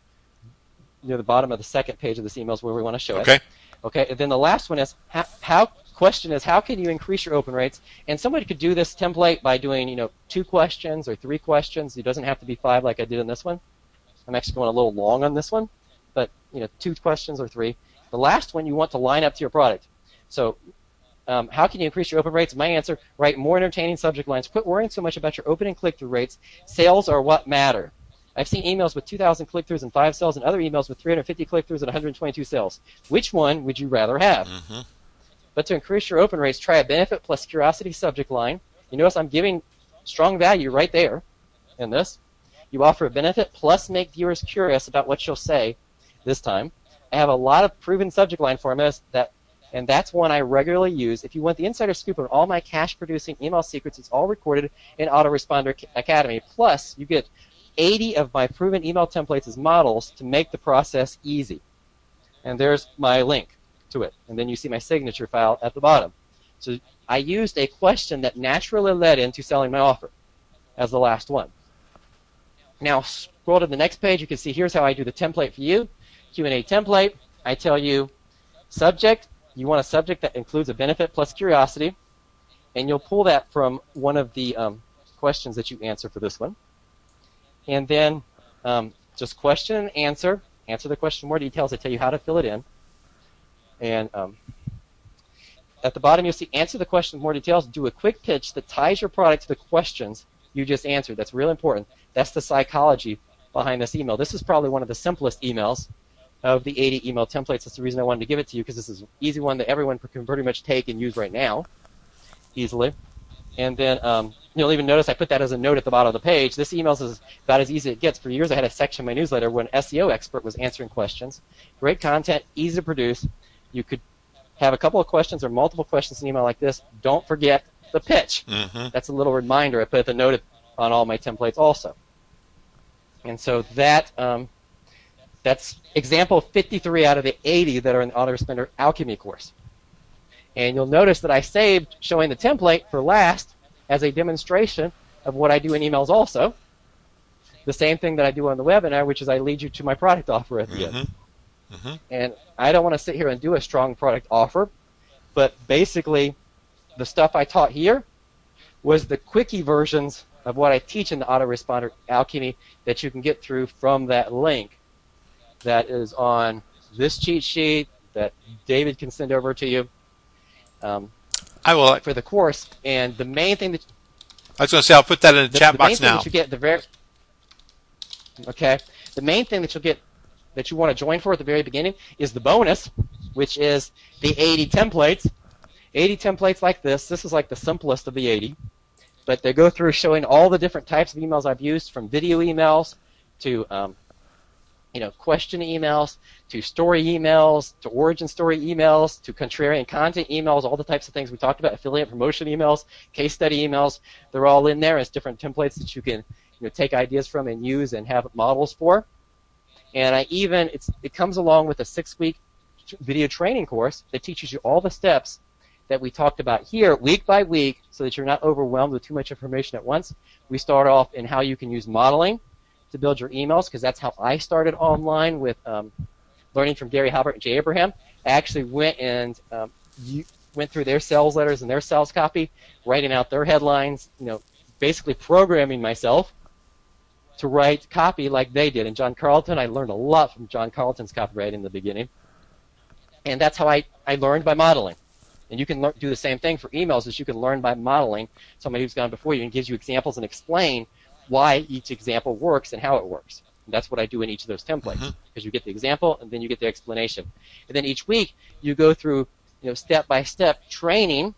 near the bottom of the second page of this email is where we want to show it. Okay, and then the last one is question is how can you increase your open rates? And somebody could do this template by doing 2 questions or 3 questions. It doesn't have to be 5 like I did in this one. I'm actually going a little long on this one, but 2 questions or 3. The last one you want to line up to your product. So how can you increase your open rates? My answer: write more entertaining subject lines. Quit worrying so much about your open and click-through rates. Sales are what matter. I've seen emails with 2,000 click-throughs and 5 sales, and other emails with 350 click-throughs and 122 sales. Which one would you rather have? Mm-hmm. But to increase your open rates, try a benefit plus curiosity subject line. You notice I'm giving strong value right there in this. You offer a benefit plus make viewers curious about what you'll say this time. I have a lot of proven subject line formats and that's one I regularly use. If you want the insider scoop on all my cash-producing email secrets, it's all recorded in Autoresponder Academy. Plus, you get 80 of my proven email templates as models to make the process easy. And there's my link to it. And then you see my signature file at the bottom. So I used a question that naturally led into selling my offer as the last one. Now scroll to the next page. You can see here's how I do the template for you. Q&A template. I tell you subject. You want a subject that includes a benefit plus curiosity. And you'll pull that from one of the questions that you answer for this one. And then just question and answer. Answer the question in more details. I tell you how to fill it in. And at the bottom, you'll see answer the question in more details. Do a quick pitch that ties your product to the questions you just answered. That's real important. That's the psychology behind this email. This is probably one of the simplest emails of the 80 email templates. That's the reason I wanted to give it to you, because this is an easy one that everyone can pretty much take and use right now easily. And then you'll even notice I put that as a note at the bottom of the page. This email is about as easy as it gets. For years, I had a section in my newsletter where an SEO expert was answering questions. Great content, easy to produce. You could have a couple of questions or multiple questions in an email like this. Don't forget the pitch. Mm-hmm. That's a little reminder. I put the note on all my templates also. And so that's example 53 out of the 80 that are in the Autoresponder Alchemy course. And you'll notice that I saved showing the template for last as a demonstration of what I do in emails also. The same thing that I do on the webinar, which is I lead you to my product offer at the end. Mm-hmm. And I don't want to sit here and do a strong product offer, but basically the stuff I taught here was the quickie versions of what I teach in the Autoresponder Alchemy that you can get through from that link that is on this cheat sheet that David can send over to you I will. for the course. And the main thing that I was going to say I'll put that in the chat box now. That you get at the very the main thing that you'll get that you want to join for at the very beginning is the bonus, which is the 80 templates. 80 templates like this. This is like the simplest of the 80. But they go through showing all the different types of emails I've used, from video emails to question emails, to story emails, to origin story emails, to contrarian content emails, all the types of things we talked about, affiliate promotion emails, case study emails. They're all in there as different templates that you can take ideas from and use and have models for. And it comes along with a 6-week video training course that teaches you all the steps that we talked about here week by week so that you're not overwhelmed with too much information at once. We start off in how you can use modeling to build your emails, because that's how I started online with learning from Gary Halbert and Jay Abraham. I actually went and went through their sales letters and their sales copy, writing out their headlines, basically programming myself to write copy like they did. And John Carlton, I learned a lot from John Carlton's copywriting in the beginning. And that's how I learned, by modeling. And you can do the same thing for emails, as you can learn by modeling somebody who's gone before you and gives you examples and explain why each example works and how it works. And that's what I do in each of those templates, because you get the example and then you get the explanation. And then each week you go through step-by-step training.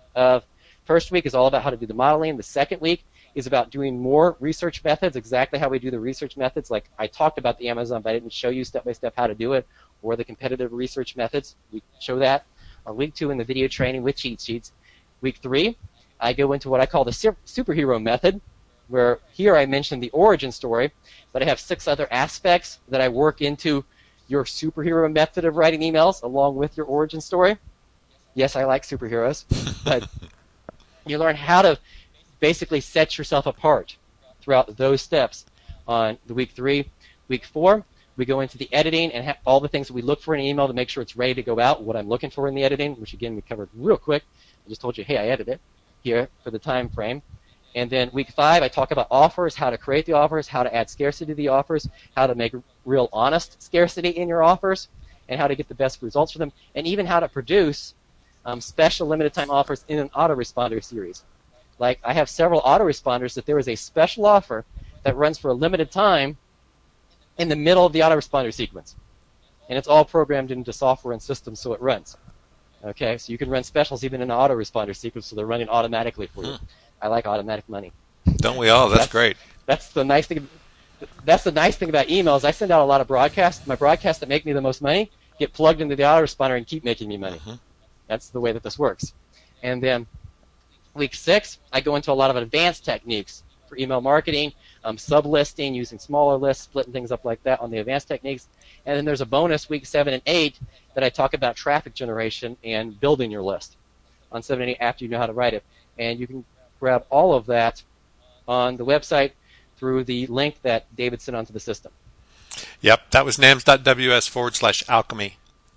First week is all about how to do the modeling. The second week is about doing more research methods, exactly how we do the research methods. Like I talked about the Amazon, but I didn't show you step-by-step how to do it, or the competitive research methods. We show that on week 2 in the video training with cheat sheets. Week 3, I go into what I call the superhero method, where here I mentioned the origin story, but I have 6 other aspects that I work into your superhero method of writing emails along with your origin story. Yes, I like superheroes, but you learn how to basically set yourself apart throughout those steps on the week 3. Week 4, we go into the editing and all the things that we look for in an email to make sure it's ready to go out, what I'm looking for in the editing, which again we covered real quick. I just told you, hey, I edited it here for the time frame. And then week 5, I talk about offers, how to create the offers, how to add scarcity to the offers, how to make real honest scarcity in your offers, and how to get the best results for them, and even how to produce special limited time offers in an autoresponder series. Like I have several autoresponders that there is a special offer that runs for a limited time in the middle of the autoresponder sequence. And it's all programmed into software and systems so it runs. Okay, so you can run specials even in an autoresponder sequence, so they're running automatically for you. I like automatic money. Don't we all? That's great. That's the nice thing. That's the nice thing about emails. I send out a lot of broadcasts. My broadcasts that make me the most money get plugged into the autoresponder and keep making me money. That's the way that this works. And then week 6, I go into a lot of advanced techniques for email marketing, sublisting, using smaller lists, splitting things up like that on the advanced techniques. And then there's a bonus week 7 and 8 that I talk about traffic generation and building your list on 7 and 8 after you know how to write it. And you can grab all of that on the website through the link that David sent onto the system. Yep, that was nams.ws/alchemy.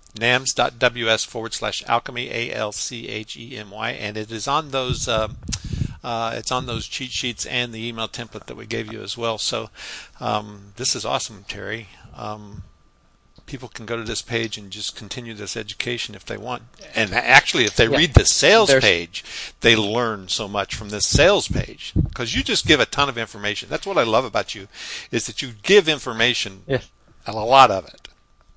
nams.ws/alchemy, ALCHEMY, and it is on those. It's on those cheat sheets and the email template that we gave you as well. So this is awesome, Terry. People can go to this page and just continue this education if they want. And actually, if they read the sales page, they learn so much from this sales page, because you just give a ton of information. That's what I love about you, is that you give information, a lot of it.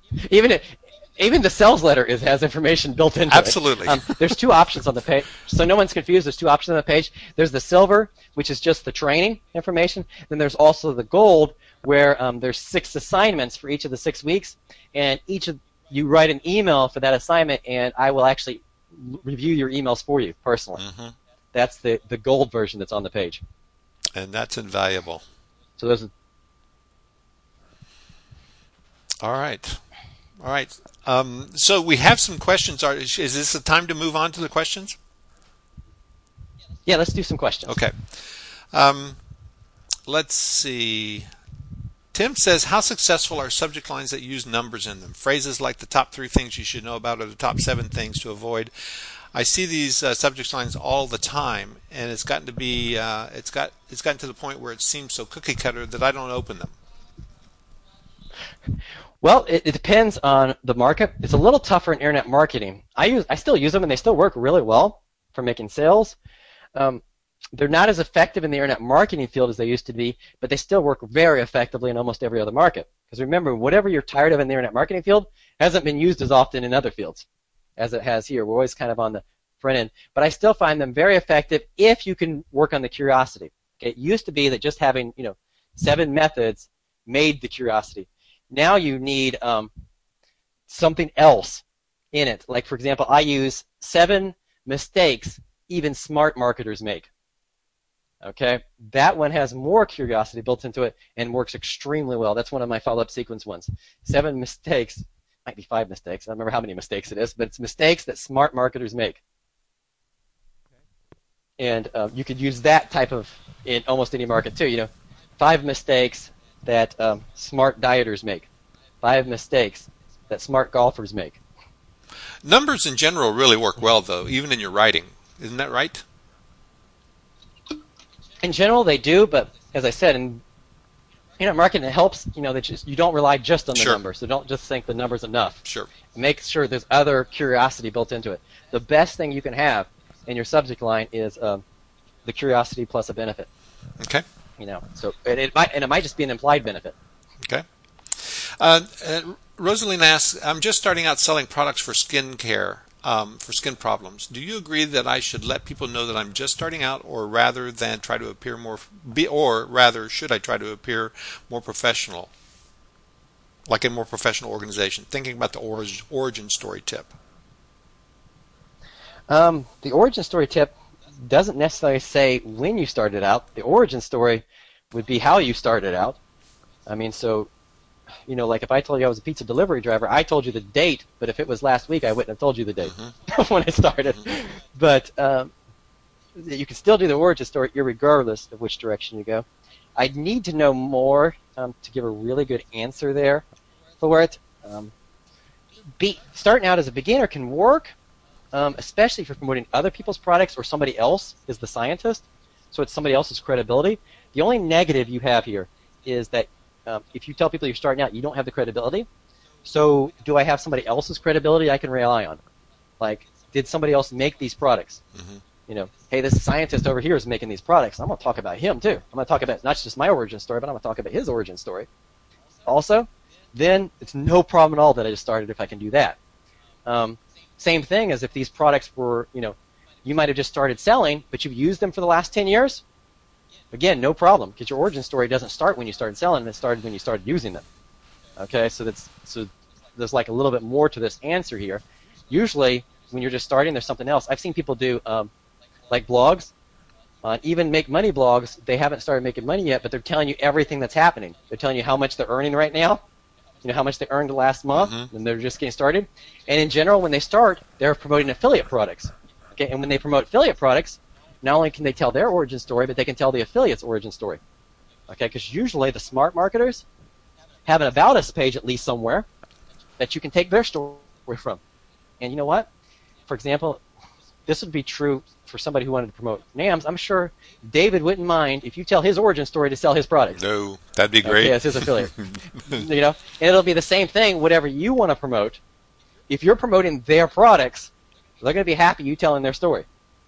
Even the sales letter has information built into it. Absolutely. There's 2 options on the page. So no one's confused. There's 2 options on the page. There's the silver, which is just the training information. Then there's also the gold, where there's 6 assignments for each of the 6 weeks. And you write an email for that assignment, and I will actually review your emails for you personally. That's the gold version that's on the page. And that's invaluable. So those are... All right. So we have some questions. Is this the time to move on to the questions? Yeah, let's do some questions. Okay. Let's see. Tim says, how successful are subject lines that use numbers in them? Phrases like the top 3 things you should know about or the top 7 things to avoid. I see these subject lines all the time, and it's gotten to be it's gotten to the point where it seems so cookie cutter that I don't open them. Well, it depends on the market. It's a little tougher in internet marketing. I still use them, and they still work really well for making sales. Um, they're not as effective in the internet marketing field as they used to be, but they still work very effectively in almost every other market. Because remember, whatever you're tired of in the internet marketing field hasn't been used as often in other fields as it has here. We're always kind of on the front end. But I still find them very effective if you can work on the curiosity. Okay, it used to be that just having 7 methods made the curiosity. Now you need something else in it. Like, for example, I use 7 mistakes even smart marketers make. Okay, that one has more curiosity built into it and works extremely well. That's one of my follow-up sequence ones. 7 mistakes, might be 5 mistakes. I don't remember how many mistakes it is, but it's mistakes that smart marketers make. And you could use that type of in almost any market too. 5 mistakes that smart dieters make. 5 mistakes that smart golfers make. Numbers in general really work well, though, even in your writing. Isn't that right? In general, they do, but as I said, in marketing, it helps. That you don't rely just on the Sure. numbers. So don't just think the number's enough. Sure. Make sure there's other curiosity built into it. The best thing you can have in your subject line is the curiosity plus a benefit. Okay. So it might just be an implied benefit. Okay. Rosaline asks, I'm just starting out selling products for skin care, for skin problems. Do you agree that I should let people know that I'm just starting out, or rather than try to appear should I try to appear more professional, like a more professional organization? Thinking about the origin story tip. The origin story tip doesn't necessarily say when you started out. The origin story would be how you started out. I mean, so, like if I told you I was a pizza delivery driver, I told you the date, but if it was last week, I wouldn't have told you the date when I started. But you can still do the origin story irregardless of which direction you go. I'd need to know more to give a really good answer there for it. Starting out as a beginner can work, especially if you're promoting other people's products or somebody else is the scientist, so it's somebody else's credibility. The only negative you have here is that if you tell people you're starting out, you don't have the credibility. So do I have somebody else's credibility I can rely on? Like, did somebody else make these products? Hey, this scientist over here is making these products. I'm going to talk about him too. I'm going to talk about not just my origin story, but I'm going to talk about his origin story. Also, then it's no problem at all that I just started if I can do that. Same thing as if these products were, you might have just started selling, but you've used them for the last 10 years. Again, no problem, because your origin story doesn't start when you started selling, it started when you started using them. Okay, so there's like a little bit more to this answer here. Usually, when you're just starting, there's something else. I've seen people do like blogs, even make money blogs. They haven't started making money yet, but they're telling you everything that's happening. They're telling you how much they're earning right now, how much they earned last month, and they're just getting started. And in general, when they start, they're promoting affiliate products. Okay, and when they promote affiliate products, not only can they tell their origin story, but they can tell the affiliate's origin story. Okay, because usually the smart marketers have an About Us page at least somewhere that you can take their story from. And you know what? For example, this would be true for somebody who wanted to promote NAMS. I'm sure David wouldn't mind if you tell his origin story to sell his products. No, that'd be great. Okay, as his affiliate. And it'll be the same thing, whatever you want to promote. If you're promoting their products, they're going to be happy you telling their story.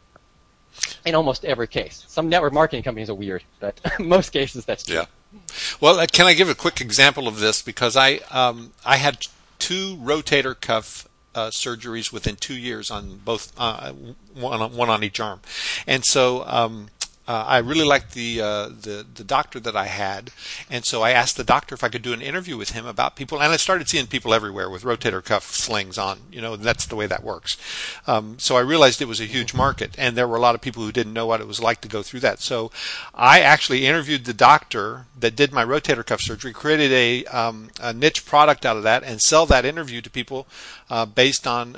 In almost every case. Some network marketing companies are weird, but in most cases that's true. Yeah. Well, can I give a quick example of this? Because I had 2 rotator cuff surgeries within 2 years on both, one on each arm, and so I really liked the doctor that I had, and so I asked the doctor if I could do an interview with him about people, and I started seeing people everywhere with rotator cuff slings on. That's the way that works. So I realized it was a huge market, and there were a lot of people who didn't know what it was like to go through that. So I actually interviewed the doctor that did my rotator cuff surgery, created a niche product out of that, and sell that interview to people based on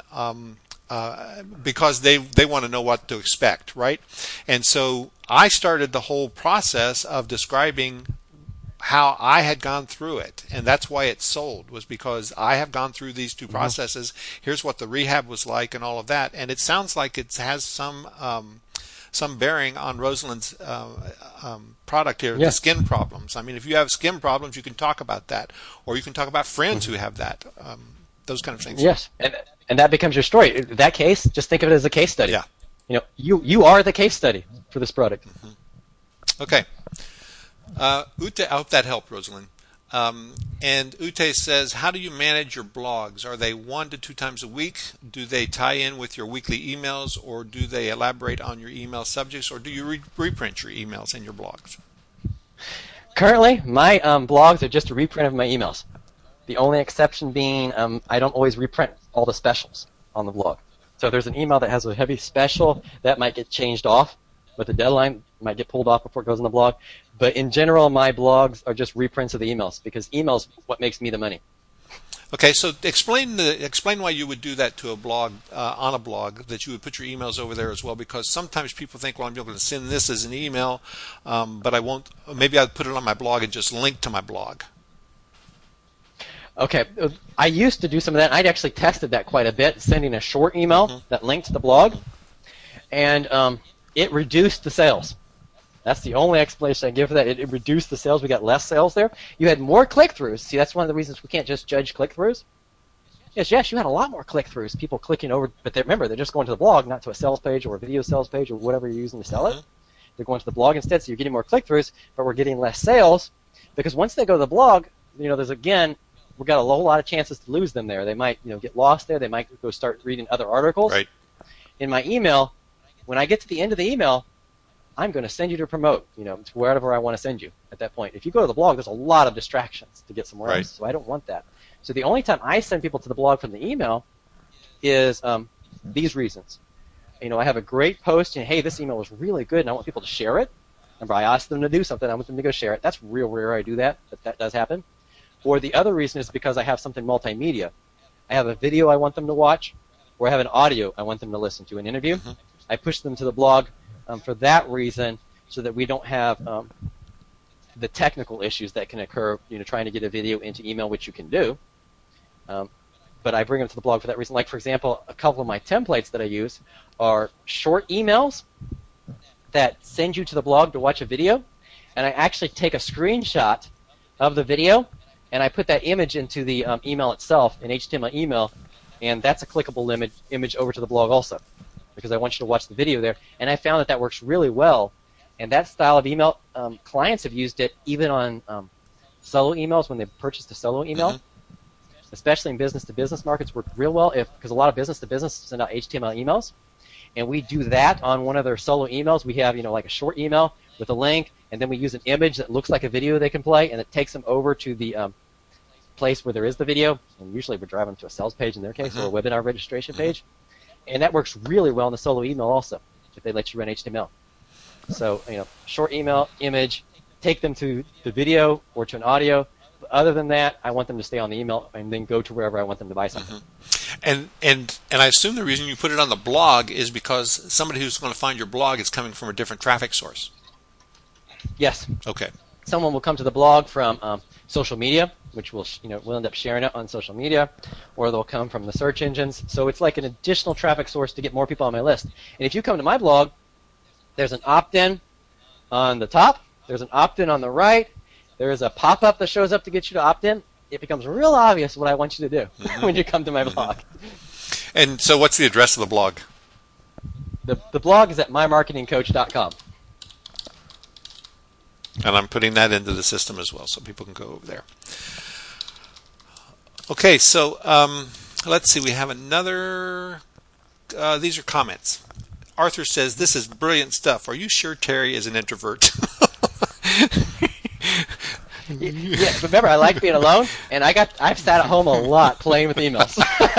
because they want to know what to expect, right? And so I started the whole process of describing how I had gone through it, and that's why it sold, was because I have gone through these two processes. Here's what the rehab was like and all of that, and it sounds like it has some bearing on Rosalind's product here, the skin problems. I mean, if you have skin problems, you can talk about that, or you can talk about friends who have that, those kind of things. Yes, and that becomes your story. That case, just think of it as a case study. Yeah. You are the case study for this product. Okay. Ute, I hope that helped, Rosalind. And Ute says, how do you manage your blogs? Are they 1 to 2 times a week? Do they tie in with your weekly emails, or do they elaborate on your email subjects, or do you reprint your emails in your blogs? Currently, my blogs are just a reprint of my emails. The only exception being I don't always reprint all the specials on the blog. So if there's an email that has a heavy special, that might get changed off with the deadline, might get pulled off before it goes on the blog. But in general, my blogs are just reprints of the emails, because emails what makes me the money. Okay, so explain why you would do that to a blog, on a blog, that you would put your emails over there as well, because sometimes people think, well, I'm going to send this as an email, but I won't. Maybe I'll put it on my blog and just link to my blog. Okay, I used to do some of that. I'd actually tested that quite a bit, sending a short email that linked to the blog, and it reduced the sales. That's the only explanation I give for that. It reduced the sales. We got less sales there. You had more click-throughs. See, that's one of the reasons we can't just judge click-throughs. Yes, you had a lot more click-throughs, people clicking over, but remember, they're just going to the blog, not to a sales page or a video sales page or whatever you're using to sell it. They're going to the blog instead, so you're getting more click-throughs, but we're getting less sales, because once they go to the blog, there's, again, we've got a whole lot of chances to lose them there. They might, get lost there. They might go start reading other articles. Right. In my email, when I get to the end of the email, I'm going to send you to promote, to wherever I want to send you at that point. If you go to the blog, there's a lot of distractions to get somewhere else, so I don't want that. So the only time I send people to the blog from the email is these reasons. I have a great post, and hey, this email was really good, and I want people to share it. Remember, I asked them to do something. I want them to go share it. That's real rare I do that, but that does happen. Or the other reason is because I have something multimedia. I have a video I want them to watch, or I have an audio I want them to listen to, an interview. I push them to the blog for that reason, so that we don't have the technical issues that can occur, trying to get a video into email, which you can do. But I bring them to the blog for that reason. Like, for example, a couple of my templates that I use are short emails that send you to the blog to watch a video, and I actually take a screenshot of the video, and I put that image into the email itself, an HTML email, and that's a clickable image over to the blog also, because I want you to watch the video there. And I found that works really well. And that style of email, clients have used it even on solo emails when they purchased a solo email, especially in business-to-business markets, work real well, because a lot of business-to-business send out HTML emails. And we do that on one of their solo emails. We have, like a short email with a link, and then we use an image that looks like a video they can play, and it takes them over to the place where there is the video. And usually we're driving them to a sales page in their case, or a webinar registration page. And that works really well in the solo email also, if they let you run HTML. So, short email, image, take them to the video or to an audio. But other than that, I want them to stay on the email and then go to wherever I want them to buy something. And I assume the reason you put it on the blog is because somebody who's going to find your blog is coming from a different traffic source. Yes. Okay. Someone will come to the blog from social media, which we'll end up sharing it on social media, or they'll come from the search engines. So it's like an additional traffic source to get more people on my list. And if you come to my blog, there's an opt-in on the top, there's an opt-in on the right, there's a pop-up that shows up to get you to opt in. It becomes real obvious what I want you to do when you come to my blog. And so what's the address of the blog? The blog is at mymarketingcoach.com. And I'm putting that into the system as well, so people can go over there. Okay, so let's see. We have another. These are comments. Arthur says, "This is brilliant stuff. Are you sure Terry is an introvert?" Yeah, remember, I like being alone, and I've sat at home a lot playing with emails.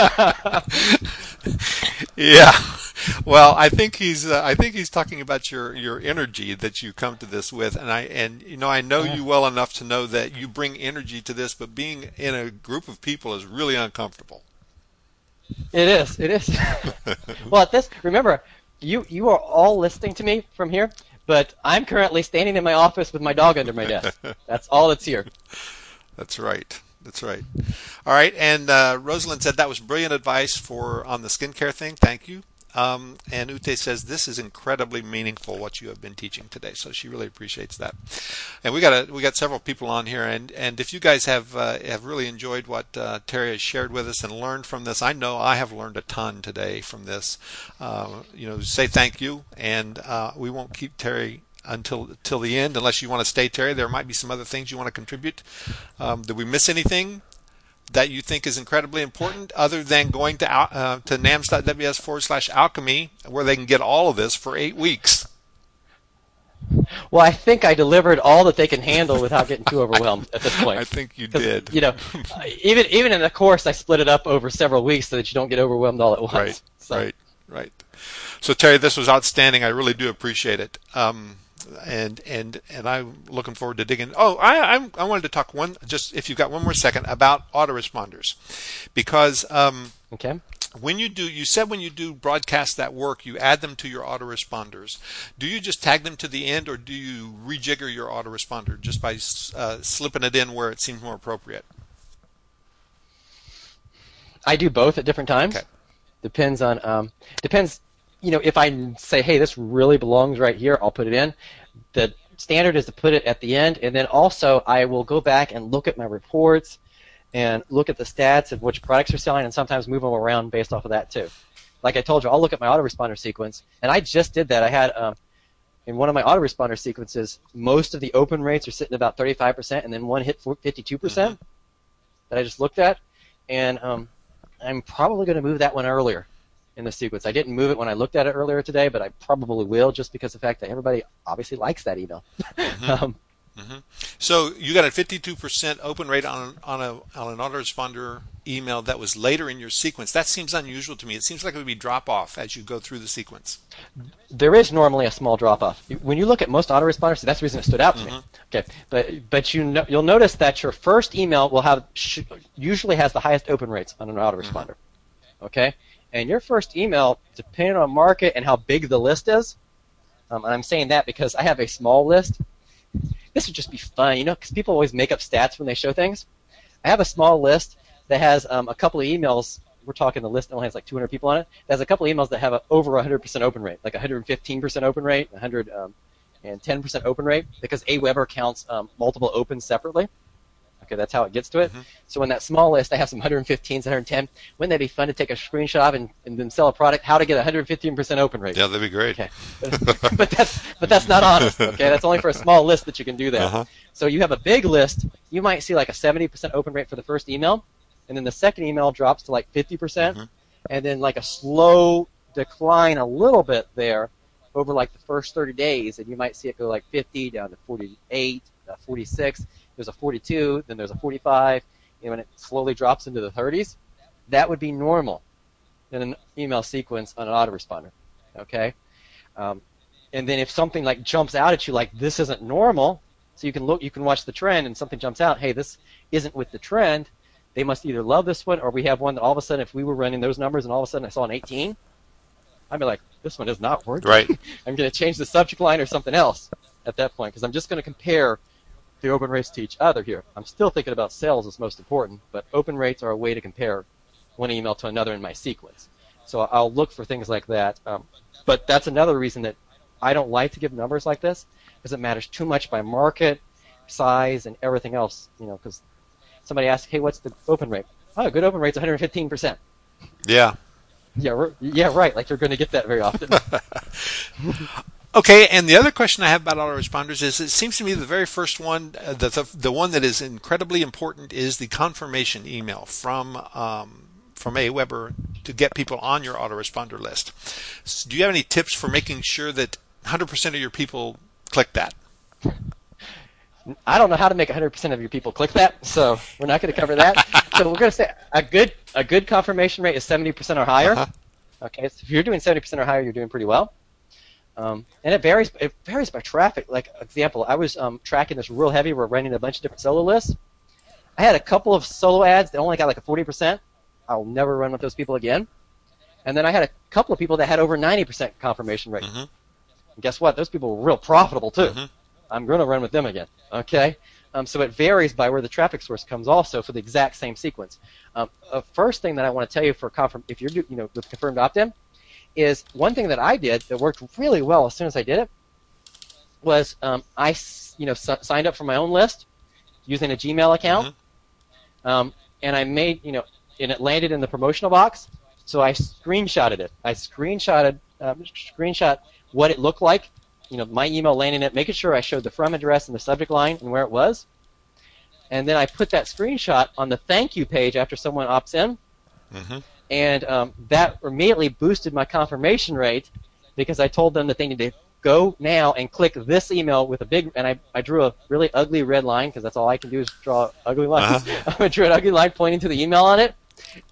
Yeah. Well, I think he's talking about your energy that you come to this with, and I know you well enough to know that you bring energy to this, but being in a group of people is really uncomfortable. It is. Well, remember, you are all listening to me from here, But I'm currently standing in my office with my dog under my desk. That's all that's here. That's right. That's right. All right. And Rosalind said that was brilliant advice on the skincare thing. Thank you. And Ute says this is incredibly meaningful what you have been teaching today. So she really appreciates that. And we got several people on here, and if you guys have really enjoyed what Terry has shared with us and learned from this, I know I have learned a ton today from this. Say thank you, and we won't keep Terry until the end unless you want to stay, Terry. There might be some other things you want to contribute. Did we miss anything that you think is incredibly important other than going to NAMS.ws/alchemy, where they can get all of this for 8 weeks? Well, I think I delivered all that they can handle without getting too overwhelmed at this point. I think you did. Even in the course, I split it up over several weeks so that you don't get overwhelmed all at once. Right. So Terry, this was outstanding. I really do appreciate it. And I'm looking forward to digging. Oh, I wanted to talk just if you've got one more second about autoresponders, because okay. When you do broadcast that work, you add them to your autoresponders. Do you just tag them to the end, or do you rejigger your autoresponder just by slipping it in where it seems more appropriate? I do both at different times. Okay. Depends. If I say, hey, this really belongs right here, I'll put it in. The standard is to put it at the end, and then also I will go back and look at my reports and look at the stats of which products are selling, and sometimes move them around based off of that too. Like I told you, I'll look at my autoresponder sequence, and I just did that. I had in one of my autoresponder sequences, most of the open rates are sitting about 35%, and then one hit 52% that I just looked at, and I'm probably going to move that one earlier in the sequence. I didn't move it when I looked at it earlier today, but I probably will, just because of the fact that everybody obviously likes that email. So you got a 52% open rate on an autoresponder email that was later in your sequence. That seems unusual to me. It seems like it would be drop off as you go through the sequence. There is normally a small drop off. When you look at most autoresponders, that's the reason it stood out to me. Okay, but you'll notice that your first email will usually has the highest open rates on an autoresponder. Okay, and your first email, depending on market and how big the list is, and I'm saying that because I have a small list. This would just be fun, because people always make up stats when they show things. I have a small list that has a couple of emails. We're talking the list only has like 200 people on it. There's a couple of emails that have over 100% open rate, like 115% open rate, 110% open rate, because Aweber counts multiple opens separately. Okay, that's how it gets to it. So in that small list, I have some 115s, 110. Wouldn't that be fun to take a screenshot of and then sell a product? How to get 115% open rate? Yeah, that'd be great. Okay, but that's not honest. Okay, that's only for a small list that you can do that. So you have a big list. You might see like a 70% open rate for the first email, and then the second email drops to like 50%, and then like a slow decline a little bit there over like the first 30 days, and you might see it go like 50 down to 48, 46. There's a 42, then there's a 45, and it slowly drops into the 30s. That would be normal in an email sequence on an autoresponder, okay? And then if something like jumps out at you like this isn't normal, so you can watch the trend, and something jumps out, hey, this isn't with the trend, they must either love this one, or we have one that all of a sudden, if we were running those numbers and all of a sudden I saw an 18, I'd be like, this one is not working. Right. I'm going to change the subject line or something else at that point, because I'm just going to compare the open rates to each other here. I'm still thinking about sales as most important, but open rates are a way to compare one email to another in my sequence. So I'll look for things like that. But that's another reason that I don't like to give numbers like this, because it matters too much by market, size, and everything else. Because somebody asks, hey, what's the open rate? Oh, good open rate's 115%. Yeah. Yeah, right. Like you're going to get that very often. Okay, and the other question I have about autoresponders is, it seems to me the very first one, the one that is incredibly important, is the confirmation email from Aweber to get people on your autoresponder list. So do you have any tips for making sure that 100% of your people click that? I don't know how to make 100% of your people click that, so we're not going to cover that. So we're going to say a good confirmation rate is 70% or higher. Okay, so if you're doing 70% or higher, you're doing pretty well. And it varies by traffic. Like, example, I was tracking this real heavy. We're running a bunch of different solo lists. I had a couple of solo ads that only got like a 40%. I'll never run with those people again. And then I had a couple of people that had over 90% confirmation rate. And guess what? Those people were real profitable too. Mm-hmm. I'm going to run with them again. Okay. So it varies by where the traffic source comes also for the exact same sequence. First thing that I want to tell you for if you're with confirmed opt-in is one thing that I did that worked really well as soon as I did it was I signed up for my own list using a Gmail account, and I made and it landed in the promotional box. So I screenshotted it. I screenshot what it looked like. My email landing it, making sure I showed the from address and the subject line and where it was. And then I put that screenshot on the thank you page after someone opts in. Mm-hmm. And that immediately boosted my confirmation rate because I told them that they need to go now and click this email with a big, and I drew a really ugly red line because that's all I can do is draw ugly lines. I drew an ugly line pointing to the email on it.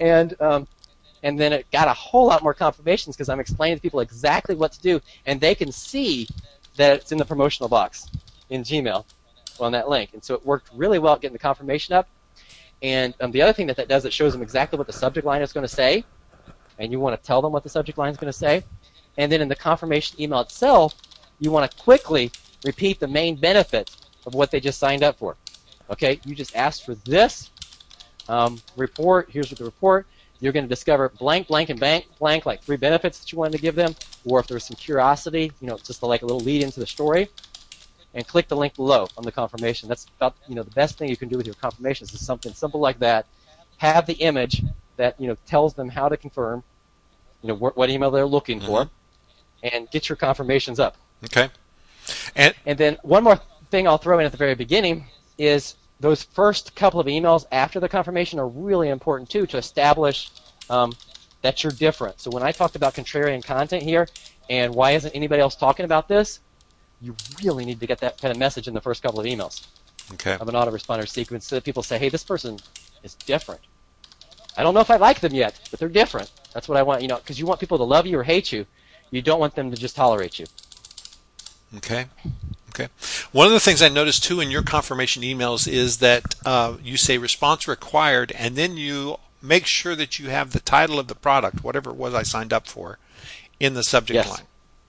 And then it got a whole lot more confirmations because I'm explaining to people exactly what to do, and they can see that it's in the promotional box in Gmail on that link. And so it worked really well at getting the confirmation up. And the other thing that does, it shows them exactly what the subject line is going to say, and you want to tell them what the subject line is going to say. And then in the confirmation email itself, you want to quickly repeat the main benefit of what they just signed up for. Okay, you just asked for this report. Here's what the report. You're going to discover blank, blank, and blank, like 3 benefits that you wanted to give them, or if there was some curiosity, just like a little lead into the story, and click the link below on the confirmation. That's about, the best thing you can do with your confirmations is something simple like that. Have the image that, tells them how to confirm, what email they're looking for, and get your confirmations up. Okay. And then one more thing I'll throw in at the very beginning is those first couple of emails after the confirmation are really important too to establish that you're different. So when I talked about contrarian content here and why isn't anybody else talking about this, you really need to get that kind of message in the first couple of emails of an autoresponder sequence so that people say, hey, this person is different. I don't know if I like them yet, but they're different. That's what I want, because you want people to love you or hate you. You don't want them to just tolerate you. Okay. One of the things I noticed too in your confirmation emails is that you say response required, and then you make sure that you have the title of the product, whatever it was I signed up for, in the subject line.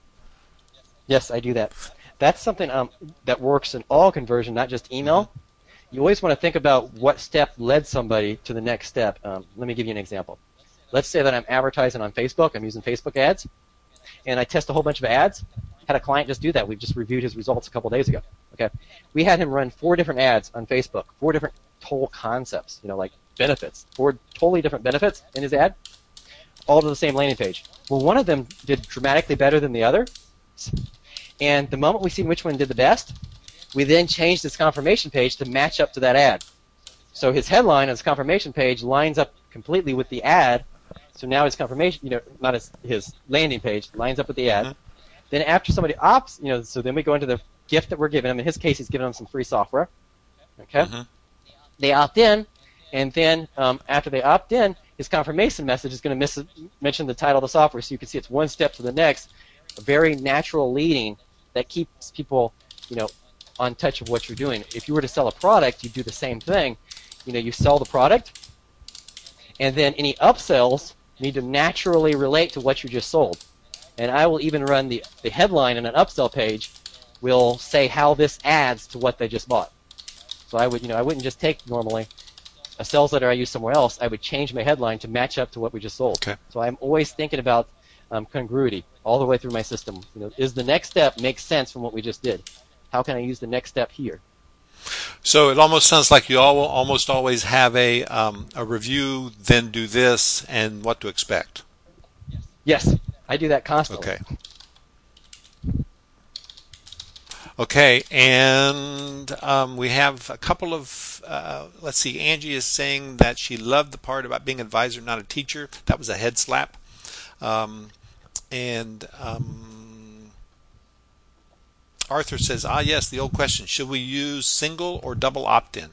Yes, I do that. That's something that works in all conversion, not just email. You always want to think about what step led somebody to the next step. Let me give you an example. Let's say that I'm advertising on Facebook. I'm using Facebook ads, and I test a whole bunch of ads. Had a client just do that. We just reviewed his results a couple days ago. Okay, we had him run 4 different ads on Facebook, 4 different total concepts, like benefits, 4 totally different benefits in his ad, all to the same landing page. Well, one of them did dramatically better than the other, and the moment we see which one did the best, we then changed his confirmation page to match up to that ad. So his headline on his confirmation page lines up completely with the ad. So now his confirmation, not his landing page, lines up with the ad. Then after somebody opts, so then we go into the gift that we're giving them. In his case, he's giving them some free software. Okay? They opt in, and then after they opt in, his confirmation message is going to mention the title of the software, so you can see it's one step to the next, a very natural leading that keeps people, on touch of what you're doing. If you were to sell a product, you do the same thing. You sell the product, and then any upsells need to naturally relate to what you just sold. And I will even run the headline in an upsell page will say how this adds to what they just bought. So I wouldn't just take normally a sales letter I use somewhere else. I would change my headline to match up to what we just sold. Okay. So I'm always thinking about congruity all the way through my system. Is the next step make sense from what we just did? How can I use the next step here? So it almost sounds like you almost always have a review, then do this, and what to expect. Yes, I do that constantly. Okay, and we have a couple of, let's see, Angie is saying that she loved the part about being an advisor, not a teacher. That was a head slap. Arthur says, yes, the old question, should we use single or double opt-in?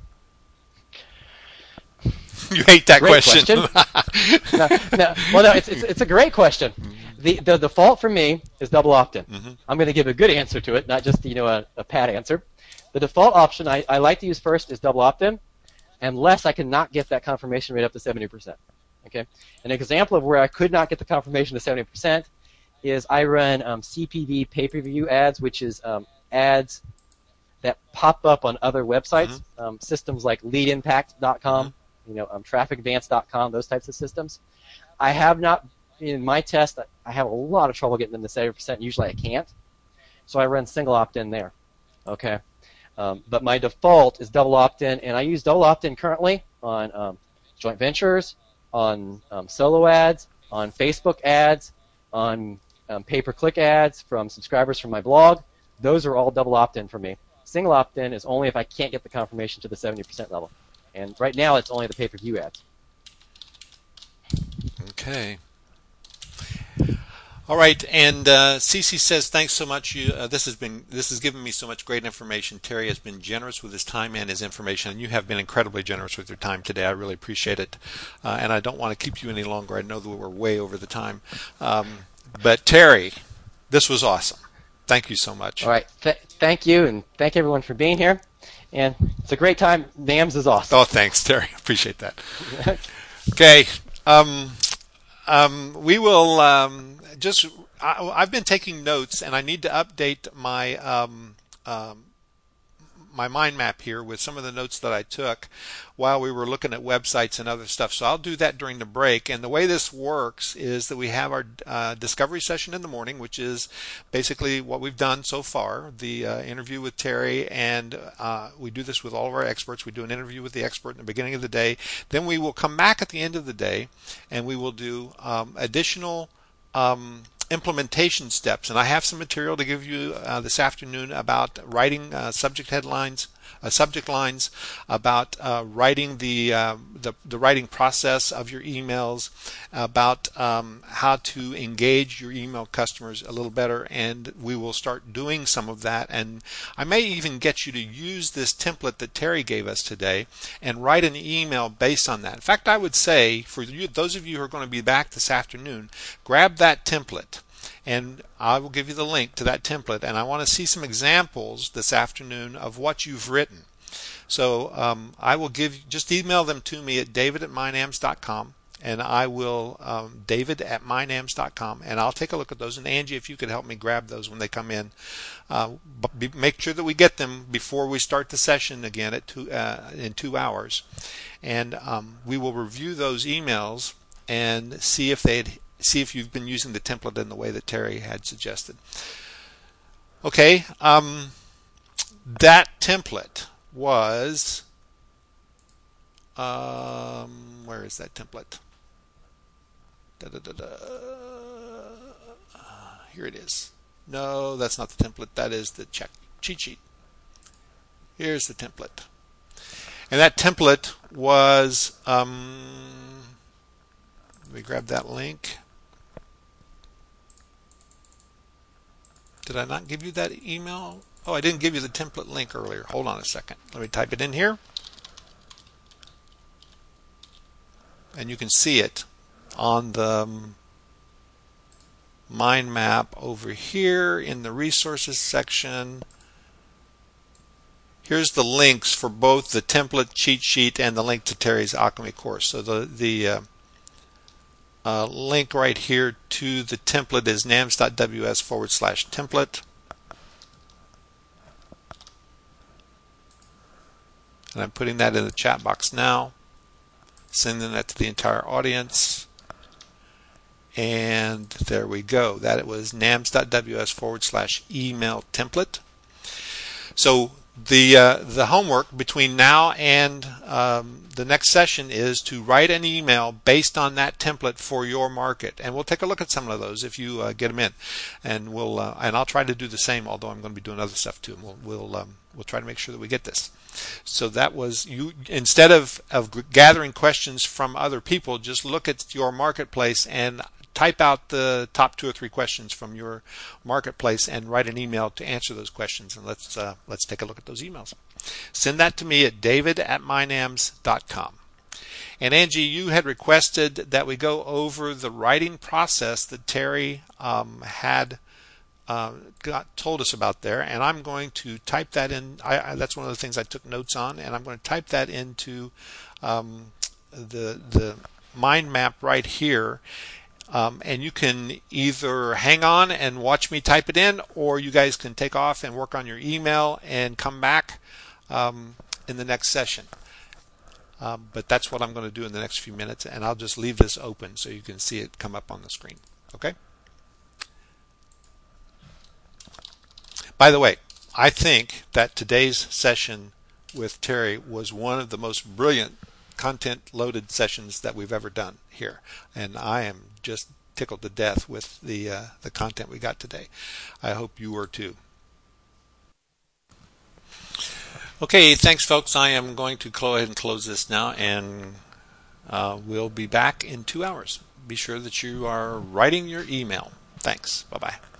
You hate that great question. No. Well, no, it's a great question. The default for me is double opt-in. I'm going to give a good answer to it, not just a pat answer. The default option I like to use first is double opt-in, unless I cannot get that confirmation rate up to 70%. Okay. An example of where I could not get the confirmation to 70% is I run CPV pay-per-view ads, which is ads that pop up on other websites, systems like leadimpact.com, trafficadvance.com, those types of systems. I have not, in my test, I have a lot of trouble getting them to 70%. Usually I can't. So I run single opt-in there. Okay. But my default is double opt-in, and I use double opt-in currently on joint ventures, on solo ads, on Facebook ads, on pay-per-click ads from subscribers from my blog. Those are all double opt-in for me. Single opt-in is only if I can't get the confirmation to the 70% level. And right now it's only the pay-per-view ads. Okay. All right, and Cece says, thanks so much. This has given me so much great information. Terry has been generous with his time and his information, and you have been incredibly generous with your time today. I really appreciate it, and I don't want to keep you any longer. I know that we're way over the time, but Terry, this was awesome. Thank you so much. All right, thank you, and thank everyone for being here. And it's a great time. NAMS is awesome. Oh, thanks, Terry. Appreciate that. Okay. We will I've been taking notes, and I need to update my my mind map here with some of the notes that I took while we were looking at websites and other stuff. So I'll do that during the break. And the way this works is that we have our discovery session in the morning, which is basically what we've done so far, the interview with Terry, and we do this with all of our experts. We do an interview with the expert in the beginning of the day. Then we will come back at the end of the day, and we will do additional implementation steps, and I have some material to give you this afternoon about writing subject lines, about writing the writing process of your emails, about how to engage your email customers a little better, and we will start doing some of that. And I may even get you to use this template that Terry gave us today and write an email based on that. In fact, I would say for you, those of you who are going to be back this afternoon, grab that template, and I will give you the link to that template, and I want to see some examples this afternoon of what you've written. So I will just email them to me at david@mynams.com, and I will david@mynams.com, and I'll take a look at those. And Angie, if you could help me grab those when they come in, make sure that we get them before we start the session again at in 2 hours, and we will review those emails and see if you've been using the template in the way that Terry had suggested. Okay, that template was, where is that template? Here it is. No, that's not the template. That is the cheat sheet. Here's the template. And that template was, let me grab that link. Did I not give you that email? Oh, I didn't give you the template link earlier. Hold on a second. Let me type it in here. And you can see it on the mind map over here in the resources section. Here's the links for both the template cheat sheet and the link to Terry's Alchemy course. So the link right here to the template is nams.ws/template. And I'm putting that in the chat box now, sending that to the entire audience. And there we go. That it was nams.ws/email template. So the homework between now and the next session is to write an email based on that template for your market, and we'll take a look at some of those if you get them in, and I'll try to do the same. Although I'm going to be doing other stuff too, and we'll try to make sure that we get this. So that was you. Instead of gathering questions from other people, just look at your marketplace and type out the top 2 or 3 questions from your marketplace and write an email to answer those questions. And let's take a look at those emails. Send that to me at david@mynams.com. And Angie, you had requested that we go over the writing process that Terry had told us about there, and I'm going to type that in. That's one of the things I took notes on, and I'm going to type that into the mind map right here. And you can either hang on and watch me type it in, or you guys can take off and work on your email and come back in the next session. But that's what I'm going to do in the next few minutes, and I'll just leave this open so you can see it come up on the screen. Okay? By the way, I think that today's session with Terry was one of the most brilliant content-loaded sessions that we've ever done here, and I am just tickled to death with the content we got today. I hope you were too. Okay, thanks, folks. I am going to go ahead and close this now, and we'll be back in 2 hours. Be sure that you are writing your email. Thanks. Bye-bye.